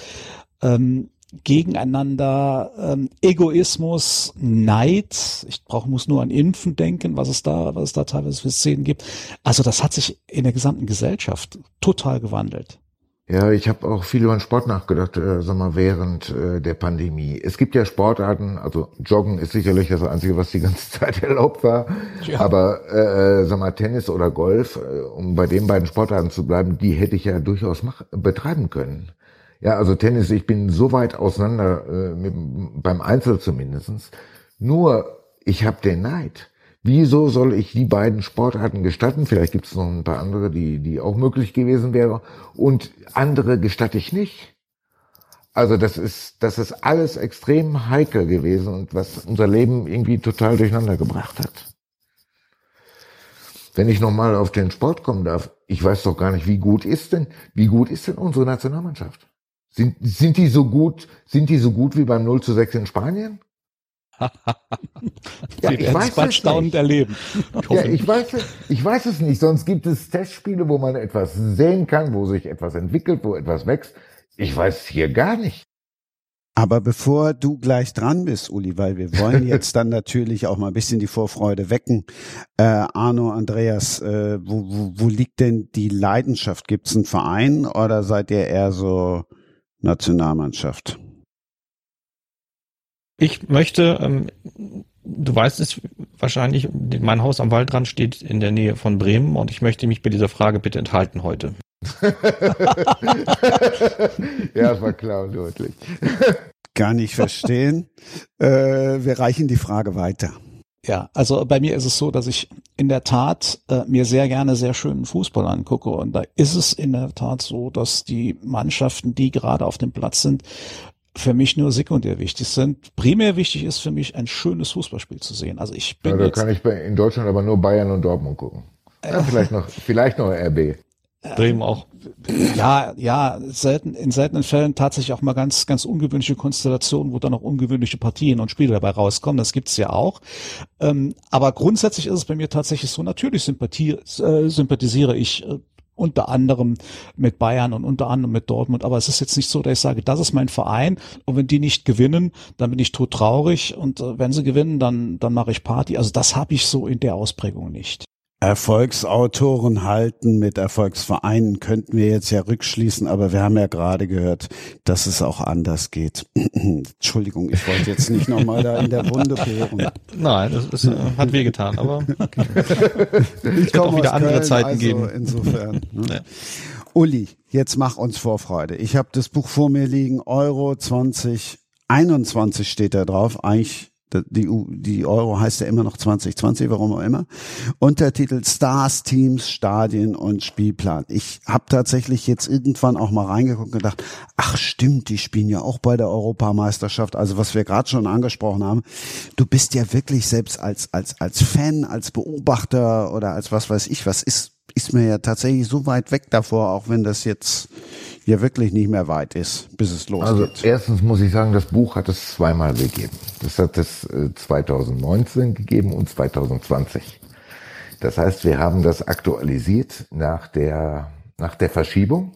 gegeneinander, Egoismus, Neid. Ich muss nur an Impfen denken, was es da teilweise für Szenen gibt. Also das hat sich in der gesamten Gesellschaft total gewandelt.
Ja, ich habe auch viel über den Sport nachgedacht, während der Pandemie. Es gibt ja Sportarten, also Joggen ist sicherlich das Einzige, was die ganze Zeit erlaubt war. Ja. Aber Tennis oder Golf, um bei den beiden Sportarten zu bleiben, die hätte ich ja durchaus betreiben können. Ja, also Tennis, ich bin so weit auseinander, beim Einzel zumindestens. Nur, ich habe den Neid. Wieso soll ich die beiden Sportarten gestatten? Vielleicht gibt es noch ein paar andere, die auch möglich gewesen wäre. Und andere gestatte ich nicht. Also das ist alles extrem heikel gewesen und was unser Leben irgendwie total durcheinander gebracht hat. Wenn ich nochmal auf den Sport kommen darf, ich weiß doch gar nicht, wie gut ist denn unsere Nationalmannschaft? Sind die so gut wie beim 0:6 in Spanien? Ja,
Wir werden es bald staunend erleben.
Ja, ich weiß es nicht. Sonst gibt es Testspiele, wo man etwas sehen kann, wo sich etwas entwickelt, wo etwas wächst. Ich weiß es hier gar nicht.
Aber bevor du gleich dran bist, Uli, weil wir wollen jetzt dann natürlich auch mal ein bisschen die Vorfreude wecken. Arno, Andreas, wo liegt denn die Leidenschaft? Gibt's einen Verein oder seid ihr eher so Nationalmannschaft?
Ich möchte, du weißt es wahrscheinlich, mein Haus am Waldrand steht in der Nähe von Bremen und ich möchte mich bei dieser Frage bitte enthalten heute.
Ja, das war klar und deutlich.
Gar nicht verstehen. Wir reichen die Frage weiter.
Ja, also bei mir ist es so, dass ich in der Tat mir sehr gerne sehr schönen Fußball angucke und da ist es in der Tat so, dass die Mannschaften, die gerade auf dem Platz sind, für mich nur sekundär wichtig sind. Primär wichtig ist für mich, ein schönes Fußballspiel zu sehen. Also ich bin
da kann ich in Deutschland aber nur Bayern und Dortmund gucken. Ja, vielleicht noch RB.
Bremen auch.
Ja, in seltenen Fällen tatsächlich auch mal ganz, ganz ungewöhnliche Konstellationen, wo dann auch ungewöhnliche Partien und Spiele dabei rauskommen. Das gibt's ja auch. Aber grundsätzlich ist es bei mir tatsächlich so, natürlich sympathisiere ich unter anderem mit Bayern und unter anderem mit Dortmund. Aber es ist jetzt nicht so, dass ich sage, das ist mein Verein. Und wenn die nicht gewinnen, dann bin ich todtraurig. Und wenn sie gewinnen, dann mache ich Party. Also das habe ich so in der Ausprägung nicht.
Erfolgsautoren halten mit Erfolgsvereinen könnten wir jetzt ja rückschließen, aber wir haben ja gerade gehört, dass es auch anders geht. Entschuldigung, ich wollte jetzt nicht nochmal da in der Wunde bohren.
Nein, das hat wehgetan, aber okay.
Ich komme
auch wieder
aus
andere
Köln,
Zeiten
also
geben.
Insofern. Ne?
Ja.
Uli, jetzt mach uns Vorfreude. Ich habe das Buch vor mir liegen, Euro 2021 steht da drauf, eigentlich die Euro heißt ja immer noch 2020, warum auch immer. Untertitel Stars, Teams, Stadien und Spielplan. Ich habe tatsächlich jetzt irgendwann auch mal reingeguckt und gedacht, ach stimmt, die spielen ja auch bei der Europameisterschaft. Also was wir gerade schon angesprochen haben. Du bist ja wirklich selbst als Fan, als Beobachter oder als was weiß ich, was ist mir ja tatsächlich so weit weg davor, auch wenn das jetzt ja wirklich nicht mehr weit ist, bis es losgeht.
Also erstens muss ich sagen, das Buch hat es zweimal gegeben. Das hat es 2019 gegeben und 2020. Das heißt, wir haben das aktualisiert nach der Verschiebung.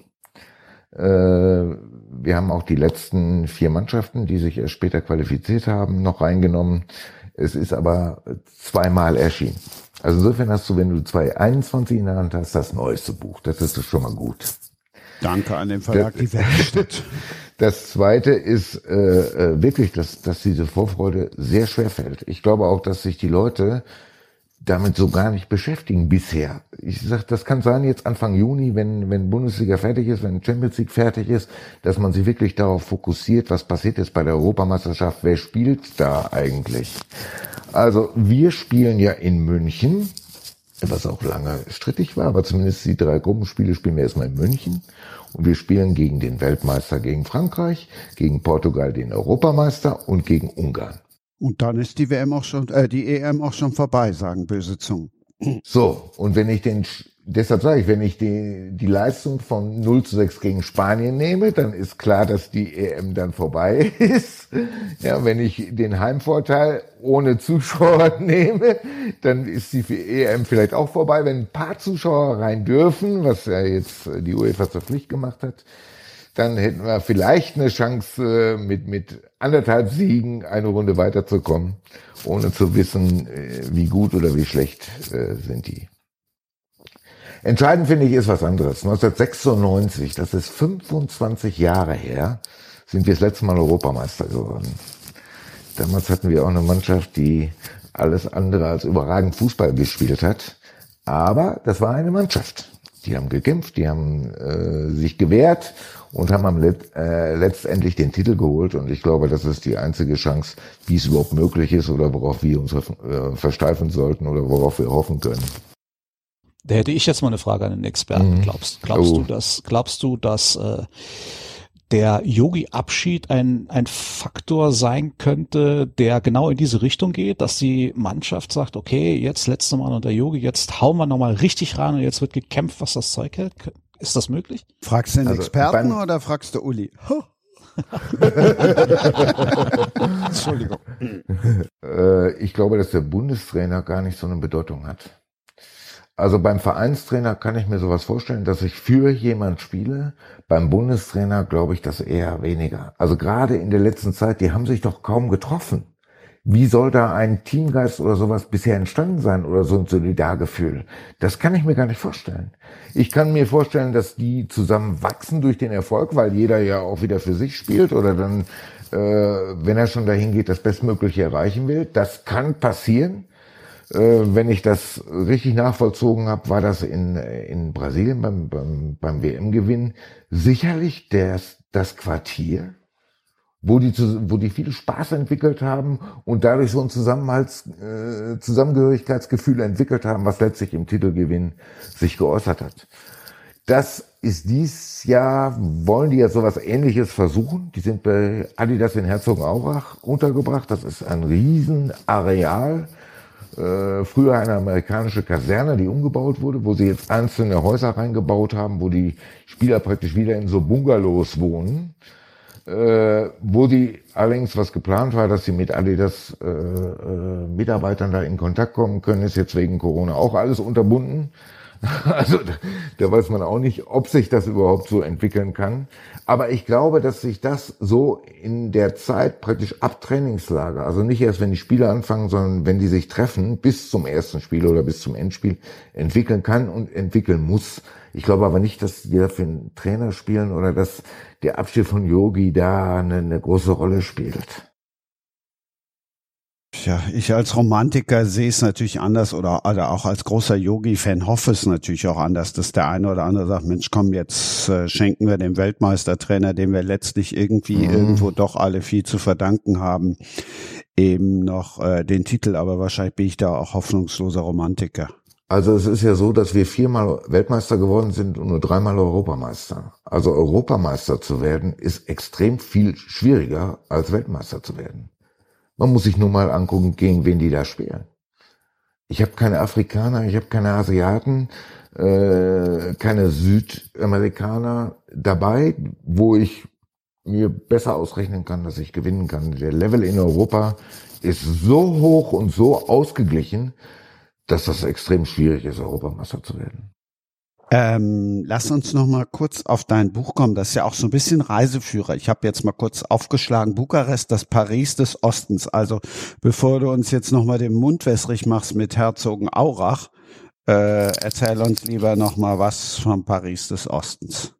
Wir haben auch die letzten 4 Mannschaften, die sich erst später qualifiziert haben, noch reingenommen. Es ist aber zweimal erschienen. Also insofern hast du, wenn du 2021 in der Hand hast, das neueste Buch. Das ist schon mal gut.
Danke an den Verlag Die Werkstatt.
Das Zweite ist wirklich, dass diese Vorfreude sehr schwer fällt. Ich glaube auch, dass sich die Leute damit so gar nicht beschäftigen bisher. Ich sag, das kann sein jetzt Anfang Juni, wenn Bundesliga fertig ist, wenn Champions League fertig ist, dass man sich wirklich darauf fokussiert, was passiert jetzt bei der Europameisterschaft, wer spielt da eigentlich? Also wir spielen ja in München, was auch lange strittig war, aber zumindest die 3 Gruppenspiele spielen wir erstmal in München. Und wir spielen gegen den Weltmeister, gegen Frankreich, gegen Portugal, den Europameister und gegen Ungarn.
Und dann ist die EM auch schon vorbei, sagen böse Zungen.
So, und deshalb sage ich, wenn ich die Leistung von 0:6 gegen Spanien nehme, dann ist klar, dass die EM dann vorbei ist. Ja, wenn ich den Heimvorteil ohne Zuschauer nehme, dann ist die EM vielleicht auch vorbei. Wenn ein paar Zuschauer rein dürfen, was ja jetzt die UEFA zur Pflicht gemacht hat, dann hätten wir vielleicht eine Chance, mit 1,5 Siegen eine Runde weiterzukommen, ohne zu wissen, wie gut oder wie schlecht sind die. Entscheidend finde ich ist was anderes. 1996, das ist 25 Jahre her, sind wir das letzte Mal Europameister geworden. Damals hatten wir auch eine Mannschaft, die alles andere als überragend Fußball gespielt hat. Aber das war eine Mannschaft. Die haben gekämpft, die haben sich gewehrt und haben letztendlich den Titel geholt. Und ich glaube, das ist die einzige Chance, wie es überhaupt möglich ist oder worauf wir uns versteifen sollten oder worauf wir hoffen können.
Da hätte ich jetzt mal eine Frage an den Experten. Glaubst du, dass der Yogi-Abschied ein Faktor sein könnte, der genau in diese Richtung geht, dass die Mannschaft sagt, okay, jetzt letzte Mal unter Yogi, jetzt hauen wir nochmal richtig ran und jetzt wird gekämpft, was das Zeug hält? Ist das möglich?
Fragst du den Experten oder fragst du Uli? Entschuldigung.
Ich glaube, dass der Bundestrainer gar nicht so eine Bedeutung hat. Also beim Vereinstrainer kann ich mir sowas vorstellen, dass ich für jemand spiele. Beim Bundestrainer glaube ich das eher weniger. Also gerade in der letzten Zeit, die haben sich doch kaum getroffen. Wie soll da ein Teamgeist oder sowas bisher entstanden sein oder so ein Solidargefühl? Das kann ich mir gar nicht vorstellen. Ich kann mir vorstellen, dass die zusammen wachsen durch den Erfolg, weil jeder ja auch wieder für sich spielt oder dann, wenn er schon dahin geht, das Bestmögliche erreichen will. Das kann passieren. Wenn ich das richtig nachvollzogen habe, war das in Brasilien beim WM-Gewinn sicherlich das Quartier, wo die viel Spaß entwickelt haben und dadurch so ein Zusammengehörigkeitsgefühl entwickelt haben, was letztlich im Titelgewinn sich geäußert hat. Das ist dies Jahr, wollen die ja sowas Ähnliches versuchen. Die sind bei Adidas in Herzogenaurach untergebracht. Das ist ein Riesenareal. Früher eine amerikanische Kaserne, die umgebaut wurde, wo sie jetzt einzelne Häuser reingebaut haben, wo die Spieler praktisch wieder in so Bungalows wohnen. Wo die allerdings, was geplant war, dass sie mit Adidas Mitarbeitern da in Kontakt kommen können, ist jetzt wegen Corona auch alles unterbunden. Also da weiß man auch nicht, ob sich das überhaupt so entwickeln kann. Aber ich glaube, dass sich das so in der Zeit praktisch ab Trainingslager, also nicht erst, wenn die Spiele anfangen, sondern wenn die sich treffen, bis zum ersten Spiel oder bis zum Endspiel entwickeln kann und entwickeln muss. Ich glaube aber nicht, dass die dafür einen Trainer spielen oder dass der Abschied von Yogi da eine große Rolle spielt.
Ja, ich als Romantiker sehe es natürlich anders oder auch als großer Yogi-Fan hoffe es natürlich auch anders, dass der eine oder andere sagt, Mensch, komm, jetzt schenken wir dem Weltmeistertrainer, dem wir letztlich irgendwie irgendwo doch alle viel zu verdanken haben, eben noch den Titel, aber wahrscheinlich bin ich da auch hoffnungsloser Romantiker.
Also es ist ja so, dass wir 4-mal Weltmeister geworden sind und nur 3-mal Europameister. Also Europameister zu werden, ist extrem viel schwieriger als Weltmeister zu werden. Man muss sich nur mal angucken, gegen wen die da spielen. Ich habe keine Afrikaner, ich habe keine Asiaten, keine Südamerikaner dabei, wo ich mir besser ausrechnen kann, dass ich gewinnen kann. Der Level in Europa ist so hoch und so ausgeglichen, dass das extrem schwierig ist, Europameister zu werden.
Lass uns noch mal kurz auf dein Buch kommen. Das ist ja auch so ein bisschen Reiseführer. Ich habe jetzt mal kurz aufgeschlagen, Bukarest, das Paris des Ostens. Also bevor du uns jetzt noch mal den Mund wässrig machst mit Herzogenaurach, erzähl uns lieber noch mal was vom Paris des Ostens.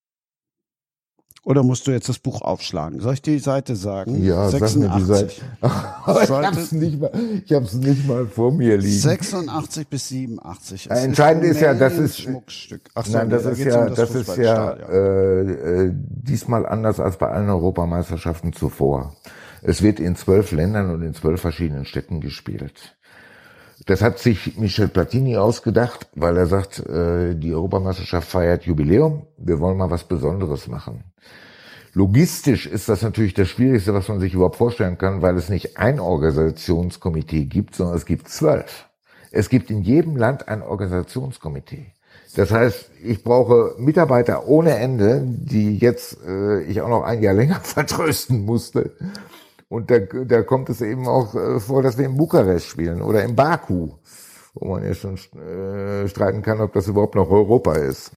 Oder musst du jetzt das Buch aufschlagen? Soll ich die Seite sagen?
Ja,
86.
sag mir die Seite. Ich hab's nicht mal vor mir liegen.
86 bis 87.
Entscheidend ist ja, das ist
Schmuckstück. Ach so,
nein, das ist ja diesmal anders als bei allen Europameisterschaften zuvor. Es wird in 12 Ländern und in 12 verschiedenen Städten gespielt. Das hat sich Michel Platini ausgedacht, weil er sagt, die Europameisterschaft feiert Jubiläum, wir wollen mal was Besonderes machen. Logistisch ist das natürlich das Schwierigste, was man sich überhaupt vorstellen kann, weil es nicht ein Organisationskomitee gibt, sondern es gibt 12. Es gibt in jedem Land ein Organisationskomitee. Das heißt, ich brauche Mitarbeiter ohne Ende, die jetzt ich auch noch ein Jahr länger vertrösten musste. Und da kommt es eben auch vor, dass wir in Bukarest spielen oder in Baku, wo man ja schon streiten kann, ob das überhaupt noch Europa ist.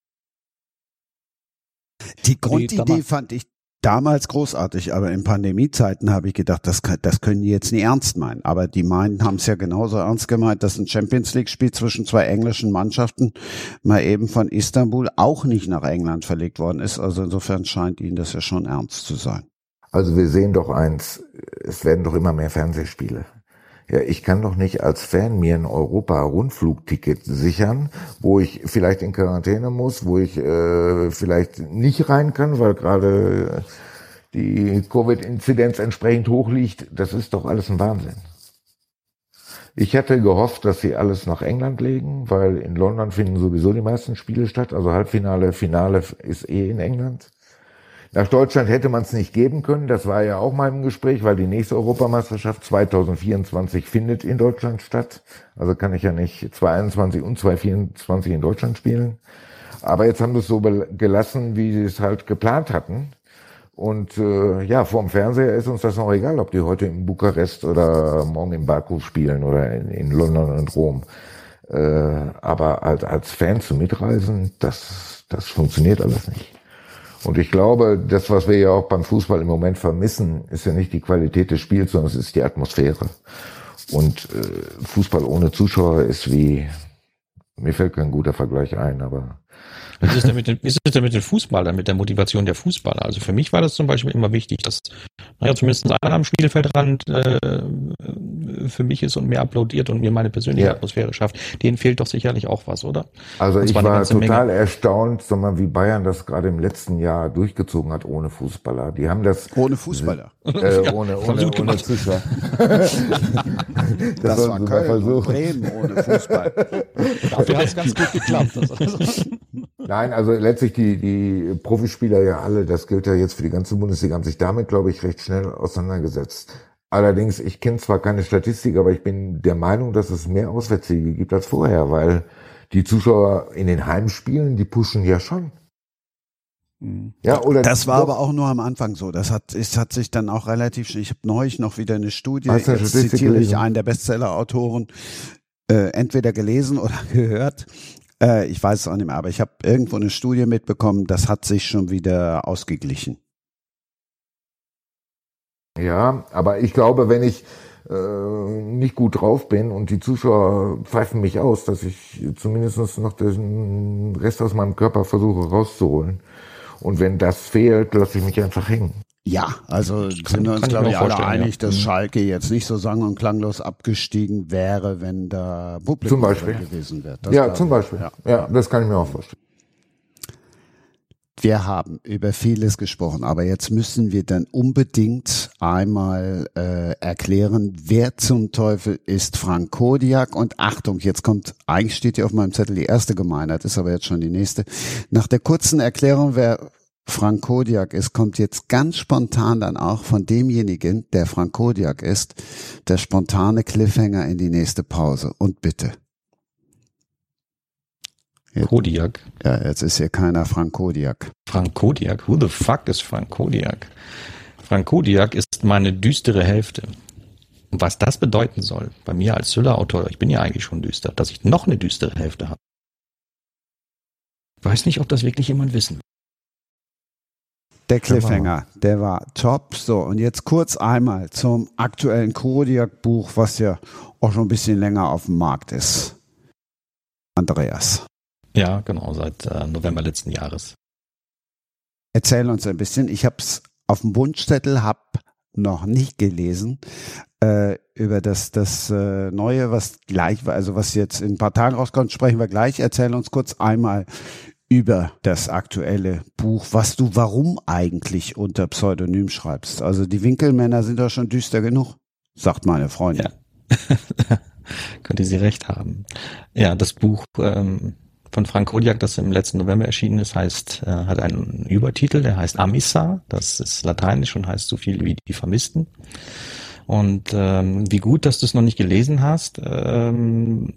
Die Grundidee fand ich damals großartig, aber in Pandemiezeiten habe ich gedacht, das können die jetzt nie ernst meinen. Aber die haben es ja genauso ernst gemeint, dass ein Champions-League-Spiel zwischen zwei englischen Mannschaften mal eben von Istanbul auch nicht nach England verlegt worden ist. Also insofern scheint ihnen das ja schon ernst zu sein.
Also wir sehen doch eins, es werden doch immer mehr Fernsehspiele. Ja, ich kann doch nicht als Fan mir ein Europa-Rundflugticket sichern, wo ich vielleicht in Quarantäne muss, wo ich vielleicht nicht rein kann, weil gerade die Covid-Inzidenz entsprechend hoch liegt. Das ist doch alles ein Wahnsinn. Ich hatte gehofft, dass sie alles nach England legen, weil in London finden sowieso die meisten Spiele statt. Also Halbfinale, Finale ist in England. Nach Deutschland hätte man es nicht geben können, das war ja auch mal im Gespräch, weil die nächste Europameisterschaft 2024 findet in Deutschland statt. Also kann ich ja nicht 2021 und 2024 in Deutschland spielen. Aber jetzt haben wir es so gelassen, wie sie es halt geplant hatten. Und vorm Fernseher ist uns das noch egal, ob die heute in Bukarest oder morgen in Baku spielen oder in London und Rom. Aber als Fan zu mitreisen, das funktioniert alles nicht. Und ich glaube, das, was wir ja auch beim Fußball im Moment vermissen, ist ja nicht die Qualität des Spiels, sondern es ist die Atmosphäre. Und Fußball ohne Zuschauer ist mir fällt kein guter Vergleich ein, aber...
Wie ist es denn mit dem Fußball, dann mit der Motivation der Fußballer? Also für mich war das zum Beispiel immer wichtig, dass zumindest einer am Spielfeldrand für mich ist und mir applaudiert und mir meine persönliche Atmosphäre schafft. Denen fehlt doch sicherlich auch was, oder?
Also ich war total erstaunt, wie Bayern das gerade im letzten Jahr durchgezogen hat ohne Fußballer. Die haben das...
Ohne Fußballer?
Ohne Zuschauer.
das war Köln und Bremen ohne Fußball.
Dafür hat es ganz gut geklappt.
Nein, also letztlich die Profispieler ja alle, das gilt ja jetzt für die ganze Bundesliga, haben sich damit, glaube ich, recht schnell auseinandergesetzt. Allerdings, ich kenne zwar keine Statistik, aber ich bin der Meinung, dass es mehr Auswärtssiege gibt als vorher, weil die Zuschauer in den Heimspielen, die pushen ja schon.
Ja, oder das war aber auch nur am Anfang so. Das hat sich dann auch relativ schnell. Ich habe neulich noch wieder eine Studie, jetzt zitiere ich einen der Bestseller-Autoren, entweder gelesen oder gehört. Ich weiß es auch nicht mehr, aber ich habe irgendwo eine Studie mitbekommen, das hat sich schon wieder ausgeglichen.
Ja, aber ich glaube, wenn ich nicht gut drauf bin und die Zuschauer pfeifen mich aus, dass ich zumindest noch den Rest aus meinem Körper versuche rauszuholen. Und wenn das fehlt, lasse ich mich einfach hängen.
Ja, also sind wir uns, glaube ich, alle einig, dass Schalke jetzt nicht so sang- und klanglos abgestiegen wäre, wenn da Publikum gewesen wäre.
Ja, zum Beispiel. Ja, das kann ich mir auch vorstellen.
Wir haben über vieles gesprochen, aber jetzt müssen wir dann unbedingt einmal erklären, wer zum Teufel ist Frank Kodiak. Und Achtung, jetzt kommt, eigentlich steht hier auf meinem Zettel die erste Gemeinheit, ist aber jetzt schon die nächste. Nach der kurzen Erklärung, wer Frank Kodiak ist, kommt jetzt ganz spontan dann auch von demjenigen, der Frank Kodiak ist, der spontane Cliffhanger in die nächste Pause. Und bitte.
Kodiak.
Ja, jetzt ist hier keiner Frank Kodiak.
Frank Kodiak? Who the fuck ist Frank Kodiak? Frank Kodiak ist meine düstere Hälfte. Und was das bedeuten soll, bei mir als Thriller-Autor, ich bin ja eigentlich schon düster, dass ich noch eine düstere Hälfte habe. Ich weiß nicht, ob das wirklich jemand wissen will.
Der Cliffhanger, der war top. So, und jetzt kurz einmal zum aktuellen Kodiak-Buch, was ja auch schon ein bisschen länger auf dem Markt ist. Andreas.
Ja, genau, seit November letzten Jahres.
Erzähl uns ein bisschen. Ich habe es auf dem Wunschzettel, habe noch nicht gelesen, über das Neue, was gleich war, also was jetzt in ein paar Tagen rauskommt, sprechen wir gleich. Erzähl uns kurz einmal über das aktuelle Buch, was du warum eigentlich unter Pseudonym schreibst. Also die Winkelmänner sind doch schon düster genug, sagt meine Freundin.
Ja. Könnte sie recht haben. Ja, das Buch von Frank Kodiak, das im letzten November erschienen ist, hat einen Übertitel, der heißt Amissa, das ist lateinisch und heißt so viel wie die Vermissten. Und wie gut, dass du es noch nicht gelesen hast. Und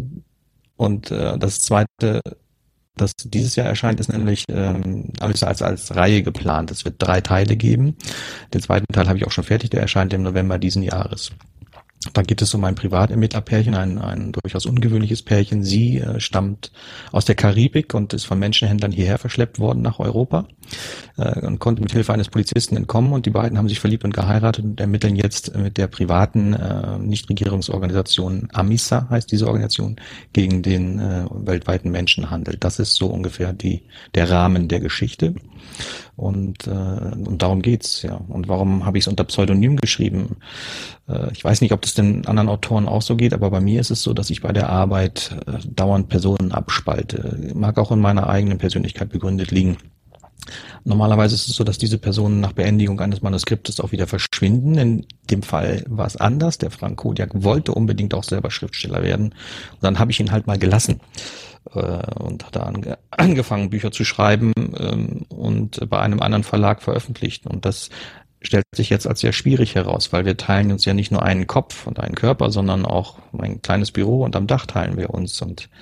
das zweite, das dieses Jahr erscheint, ist nämlich Amissa als Reihe geplant. Es wird 3 Teile geben. Den zweiten Teil habe ich auch schon fertig, der erscheint im November diesen Jahres. Da geht es um ein Privatermittlerpärchen, ein durchaus ungewöhnliches Pärchen. Sie stammt aus der Karibik und ist von Menschenhändlern hierher verschleppt worden nach Europa und konnte mit Hilfe eines Polizisten entkommen. Und die beiden haben sich verliebt und geheiratet und ermitteln jetzt mit der privaten Nichtregierungsorganisation Amissa, heißt diese Organisation, gegen den weltweiten Menschenhandel. Das ist so ungefähr der Rahmen der Geschichte. Und darum geht's, ja. Und warum habe ich es unter Pseudonym geschrieben? Ich weiß nicht, ob das den anderen Autoren auch so geht, aber bei mir ist es so, dass ich bei der Arbeit dauernd Personen abspalte. Mag auch in meiner eigenen Persönlichkeit begründet liegen. Normalerweise ist es so, dass diese Personen nach Beendigung eines Manuskriptes auch wieder verschwinden. In dem Fall war es anders. Der Frank Kodiak wollte unbedingt auch selber Schriftsteller werden. Und dann habe ich ihn halt mal gelassen und hat angefangen, Bücher zu schreiben und bei einem anderen Verlag veröffentlicht. Und das stellt sich jetzt als sehr schwierig heraus, weil wir teilen uns ja nicht nur einen Kopf und einen Körper, sondern auch ein kleines Büro und am Dach teilen wir uns. Und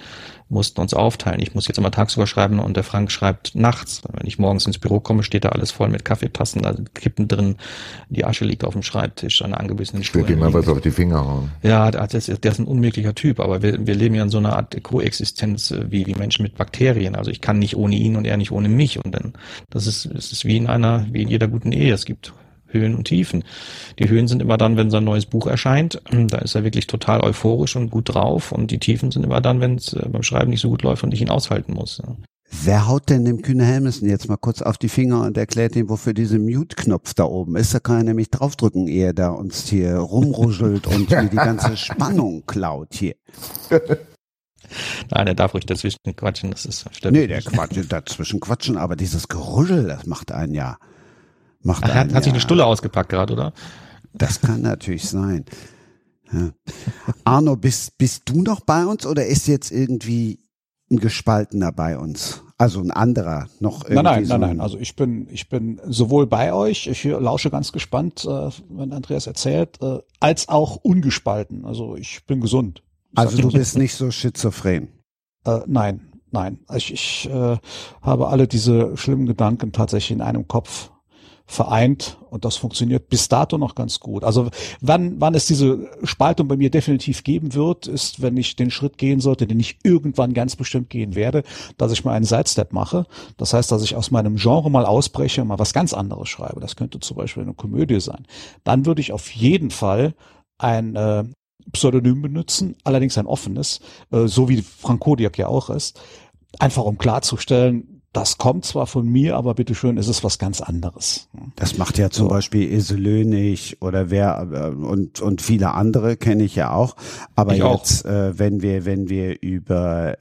mussten uns aufteilen. Ich muss jetzt immer tagsüber schreiben und der Frank schreibt nachts. Wenn ich morgens ins Büro komme, steht da alles voll mit Kaffeetassen, da sind Kippen drin, die Asche liegt auf dem Schreibtisch, an der angebissenen Stuhl.
Ich würde ihm mal was auf die Finger hauen.
Ja, der ist ein unmöglicher Typ, aber wir leben ja in so einer Art Koexistenz wie Menschen mit Bakterien. Also ich kann nicht ohne ihn und er nicht ohne mich. Und dann, es ist wie in jeder guten Ehe. Es gibt Höhen und Tiefen. Die Höhen sind immer dann, wenn sein neues Buch erscheint. Da ist er wirklich total euphorisch und gut drauf. Und die Tiefen sind immer dann, wenn es beim Schreiben nicht so gut läuft und ich ihn aushalten muss. Ja.
Wer haut denn dem Kühne Helmesen jetzt mal kurz auf die Finger und erklärt ihm, wofür dieser Mute-Knopf da oben ist? Da kann er nämlich draufdrücken, ehe er da uns hier rumruschelt und mir die ganze Spannung klaut hier.
Nein, er darf ruhig dazwischen quatschen. Das ist
Nee, der Quatsch dazwischen quatschen, aber dieses Geruschel, das macht einen ja.
Hat sich eine Stulle ausgepackt gerade, oder?
Das kann natürlich sein. Ja. Arno, bist du noch bei uns oder ist jetzt irgendwie ein Gespaltener bei uns? Also ein anderer noch irgendwie?
Nein. Also ich bin sowohl bei euch, ich lausche ganz gespannt, wenn Andreas erzählt, als auch ungespalten. Also ich bin gesund.
Also du bist nicht so schizophren?
Nein. Ich habe alle diese schlimmen Gedanken tatsächlich in einem Kopf vereint und das funktioniert bis dato noch ganz gut. Also wann es diese Spaltung bei mir definitiv geben wird, ist, wenn ich den Schritt gehen sollte, den ich irgendwann ganz bestimmt gehen werde, dass ich mal einen Sidestep mache. Das heißt, dass ich aus meinem Genre mal ausbreche und mal was ganz anderes schreibe. Das könnte zum Beispiel eine Komödie sein. Dann würde ich auf jeden Fall ein Pseudonym benutzen, allerdings ein offenes, so wie Frank Kodiak ja auch ist, einfach um klarzustellen, das kommt zwar von mir, aber bitteschön, ist es was ganz anderes.
Das macht ja zum Beispiel Iselönig oder und viele andere kenne ich ja auch. Aber jetzt, wenn wir über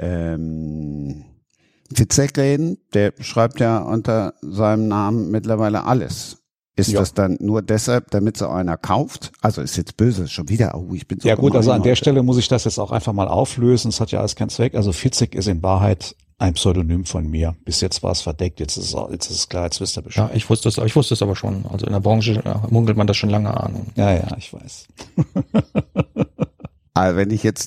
Fitzek reden, der schreibt ja unter seinem Namen mittlerweile alles. Ist das dann nur deshalb, damit so einer kauft? Also ist jetzt böse, schon wieder, ich bin so
ja gut, also an der Stelle muss ich das jetzt auch einfach mal auflösen. Es hat ja alles keinen Zweck. Also Fitzek ist in Wahrheit ein Pseudonym von mir. Bis jetzt war es verdeckt, jetzt ist es klar, jetzt wisst ihr Bescheid.
Ja, ich wusste es aber schon. Also in der Branche munkelt man das schon lange an.
Ja, ich weiß.
Also wenn ich jetzt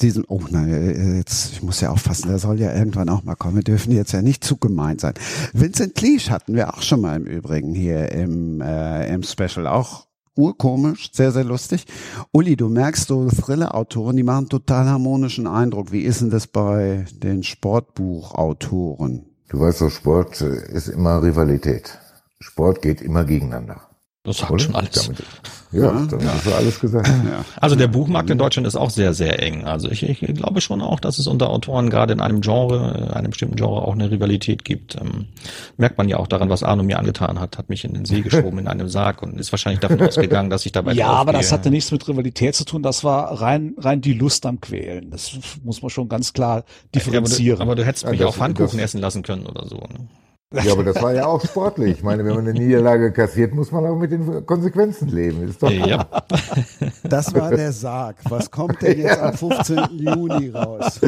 ich muss ja aufpassen, der soll ja irgendwann auch mal kommen. Wir dürfen jetzt ja nicht zu gemein sein. Vincent Cleage hatten wir auch schon mal im Übrigen hier im Special, auch urkomisch, sehr, sehr lustig. Uli, du merkst, so Thriller-Autoren, die machen total harmonischen Eindruck. Wie ist denn das bei den Sportbuchautoren?
Du weißt doch, Sport ist immer Rivalität. Sport geht immer gegeneinander.
Das sagt schon alles.
Damit ist alles gesagt.
Ja.
Also der Buchmarkt in Deutschland ist auch sehr, sehr eng. Also ich glaube schon auch, dass es unter Autoren gerade in einem bestimmten Genre auch eine Rivalität gibt. Merkt man ja auch daran, was Arno mir angetan hat mich in den See geschoben in einem Sarg und ist wahrscheinlich davon ausgegangen, dass ich dabei
ja, aber das hatte nichts mit Rivalität zu tun. Das war rein die Lust am Quälen. Das muss man schon ganz klar differenzieren.
Aber du hättest mich auch Pfannkuchen essen lassen können oder so. Ne?
Ja, aber das war ja auch sportlich. Ich meine, wenn man eine Niederlage kassiert, muss man auch mit den Konsequenzen leben. Ist doch
ja.
Das war der Sarg. Was kommt denn jetzt am 15. Juni raus?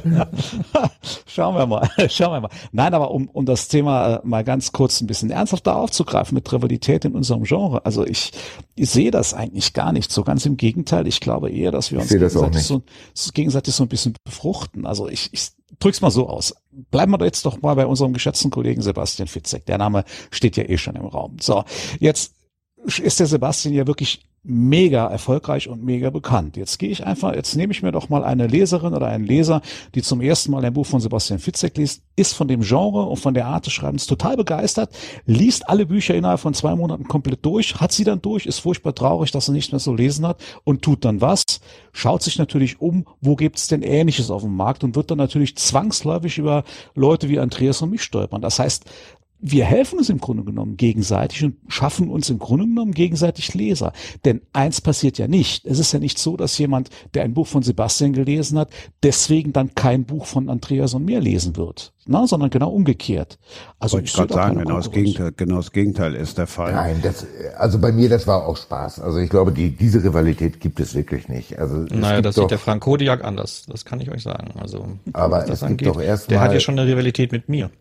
Schauen wir mal. Nein, aber um das Thema mal ganz kurz ein bisschen ernsthafter aufzugreifen mit Rivalität in unserem Genre. Also ich sehe das eigentlich gar nicht so. Ganz im Gegenteil. Ich glaube eher, dass wir uns gegenseitig so ein bisschen befruchten. Also ich drück's mal so aus. Bleiben wir jetzt doch mal bei unserem geschätzten Kollegen Sebastian Fitzek. Der Name steht ja eh schon im Raum. So, jetzt ist der Sebastian ja wirklich mega erfolgreich und mega bekannt. Jetzt nehme ich mir doch mal eine Leserin oder einen Leser, die zum ersten Mal ein Buch von Sebastian Fitzek liest, ist von dem Genre und von der Art des Schreibens total begeistert, liest alle Bücher innerhalb von 2 Monaten komplett durch, hat sie dann durch, ist furchtbar traurig, dass er nicht mehr so lesen hat und tut dann was, schaut sich natürlich um, wo gibt's denn Ähnliches auf dem Markt und wird dann natürlich zwangsläufig über Leute wie Andreas und mich stolpern. Das heißt, wir helfen uns im Grunde genommen gegenseitig und schaffen uns im Grunde genommen gegenseitig Leser. Denn eins passiert ja nicht. Es ist ja nicht so, dass jemand, der ein Buch von Sebastian gelesen hat, deswegen dann kein Buch von Andreas und mir lesen wird. Sondern genau umgekehrt. Also
ich wollte gerade sagen, genau das Gegenteil ist der Fall.
Nein, also bei mir, das war auch Spaß. Also ich glaube, diese Rivalität gibt es wirklich nicht. Also
naja, das sieht der Frank Kodiak anders. Das kann ich euch sagen. Also,
aber es gibt doch erstmal.
Der hat ja schon eine Rivalität mit mir.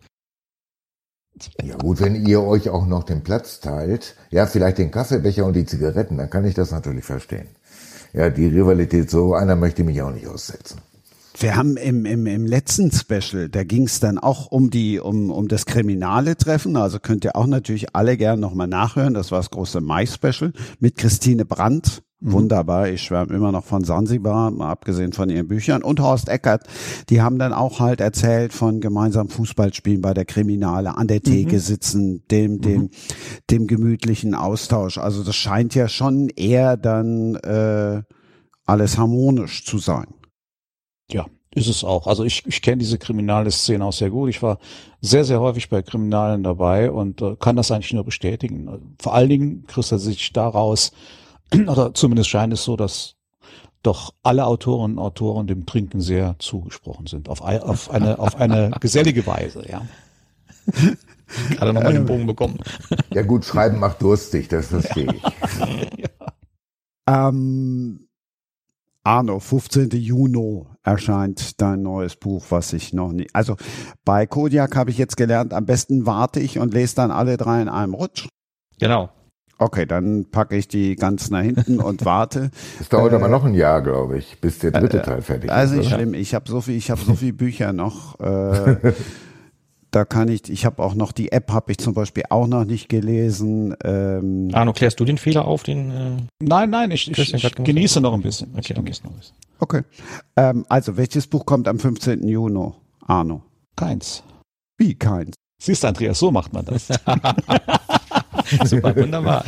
Ja gut, wenn ihr euch auch noch den Platz teilt, ja vielleicht den Kaffeebecher und die Zigaretten, dann kann ich das natürlich verstehen. Ja, die Rivalität so, einer möchte mich auch nicht aussetzen.
Wir haben im letzten Special, da ging es dann auch um das kriminale Treffen, also könnt ihr auch natürlich alle gerne nochmal nachhören, das war das große Mai-Special mit Christine Brandt, wunderbar, ich schwärme immer noch von Sansibar, mal abgesehen von ihren Büchern, und Horst Eckert, die haben dann auch halt erzählt von gemeinsamen Fußballspielen bei der Kriminale, an der Theke sitzen, dem gemütlichen Austausch, also das scheint ja schon eher dann alles harmonisch zu sein.
Ja, ist es auch. Also ich kenne diese kriminale Szene auch sehr gut. Ich war sehr, sehr häufig bei Kriminalen dabei und kann das eigentlich nur bestätigen. Vor allen Dingen kristallisiert sich daraus, oder zumindest scheint es so, dass doch alle Autorinnen und Autoren dem Trinken sehr zugesprochen sind. Auf eine gesellige Weise, ja.
Gerade nochmal den Bogen bekommen.
Ja gut, Schreiben macht durstig, das verstehe ich.
Ja.
Arno, 15. Juni erscheint dein neues Buch, was ich noch nie, also bei Kodiak habe ich jetzt gelernt, am besten warte ich und lese dann alle 3 in einem Rutsch.
Genau.
Okay, dann packe ich die ganz nach hinten und warte.
Es dauert aber noch ein Jahr, glaube ich, bis der dritte Teil fertig ist.
Also nicht
oder?
schlimm, ich habe so viel Bücher noch, da kann ich habe auch noch die App, habe ich zum Beispiel auch noch nicht gelesen.
Arno, klärst du den Fehler auf, den
Nein, ich genieße noch ein bisschen.
Okay.
Okay. Also, welches Buch kommt am 15. Juni, Arno?
Keins.
Wie keins?
Siehst du, Andreas, so macht man das.
Super, wunderbar.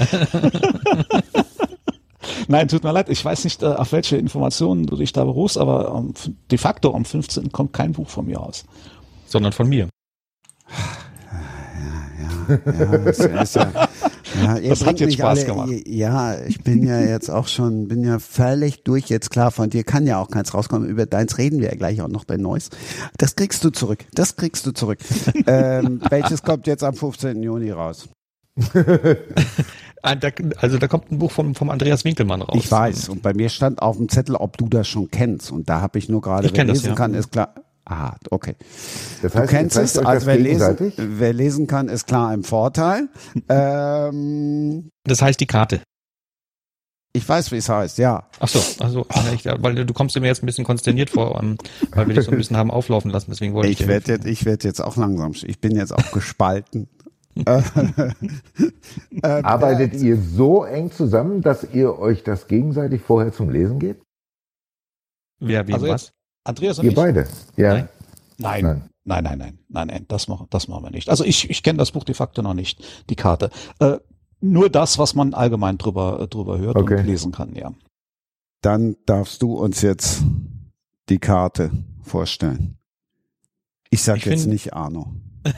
Nein, tut mir leid, ich weiß nicht, auf welche Informationen du dich da berufst, aber de facto am 15. kommt kein Buch von mir aus.
Sondern von mir.
Das hat jetzt Spaß gemacht.
Ja, ich bin ja jetzt auch schon, bin ja völlig durch jetzt, klar, von dir kann ja auch keins rauskommen, über deins reden wir ja gleich auch noch bei Neuss. Das kriegst du zurück. Welches kommt jetzt am 15. Juni raus?
Also da kommt ein Buch vom Andreas Winkelmann raus.
Ich weiß, und bei mir stand auf dem Zettel, ob du das schon kennst, und da habe ich nur gerade, wer lesen kann, ist klar. Ah, okay.
Das heißt,
du kennst es, also
wer
wer lesen kann, ist klar im Vorteil.
Das heißt die Karte.
Ich weiß, wie es heißt, ja.
Ach so, weil du kommst mir jetzt ein bisschen konsterniert vor, weil wir dich so ein bisschen haben auflaufen lassen, deswegen wollte ich
Ich werde jetzt auch langsam, ich bin jetzt auch gespalten.
Arbeitet ihr so eng zusammen, dass ihr euch das gegenseitig vorher zum Lesen gebt?
Wer, wem,
Also
was?
Andreas und
Ihr
ich?
beide? Ja.
Nein, das machen wir nicht. Also ich kenne das Buch de facto noch nicht, die Karte. Nur das, was man allgemein drüber hört und lesen kann, ja.
Dann darfst du uns jetzt die Karte vorstellen. Ich sag jetzt nicht Arno.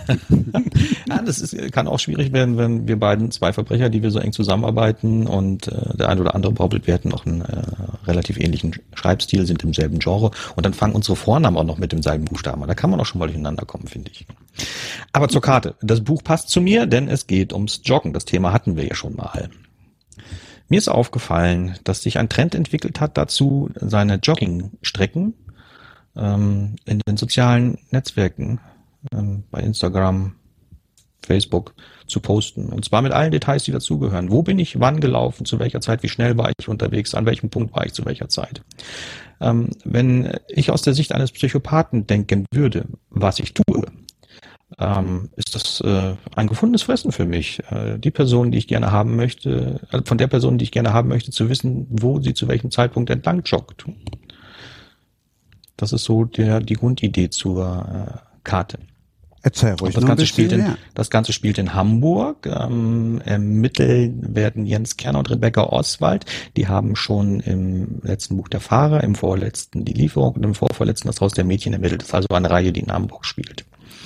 Ja, kann auch schwierig werden, wenn wir beiden, 2 Verbrecher, die wir so eng zusammenarbeiten, und der ein oder andere behauptet, wir hätten auch einen relativ ähnlichen Schreibstil, sind im selben Genre, und dann fangen unsere Vornamen auch noch mit demselben Buchstaben an. Da kann man auch schon mal durcheinander kommen, finde ich. Aber zur Karte. Das Buch passt zu mir, denn es geht ums Joggen. Das Thema hatten wir ja schon mal. Mir ist aufgefallen, dass sich ein Trend entwickelt hat dazu, seine Joggingstrecken in den sozialen Netzwerken, bei Instagram, Facebook zu posten. Und zwar mit allen Details, die dazugehören. Wo bin ich, wann gelaufen, zu welcher Zeit, wie schnell war ich unterwegs, an welchem Punkt war ich zu welcher Zeit. Wenn ich aus der Sicht eines Psychopathen denken würde, was ich tue, ist das ein gefundenes Fressen für mich. Die Person, die ich gerne haben möchte, von der Person, die ich gerne haben möchte, zu wissen, wo sie zu welchem Zeitpunkt entlang joggt. Das ist so die Grundidee zur Karte.
Erzähl ruhig
das
noch
Ganze
ein bisschen mehr.
Das Ganze spielt in Hamburg. Ermittelt werden Jens Kerner und Rebecca Oswald. Die haben schon im letzten Buch der Fahrer, im vorletzten die Lieferung und im vorvorletzten das Haus der Mädchen ermittelt. Das ist also eine Reihe, die in Hamburg spielt.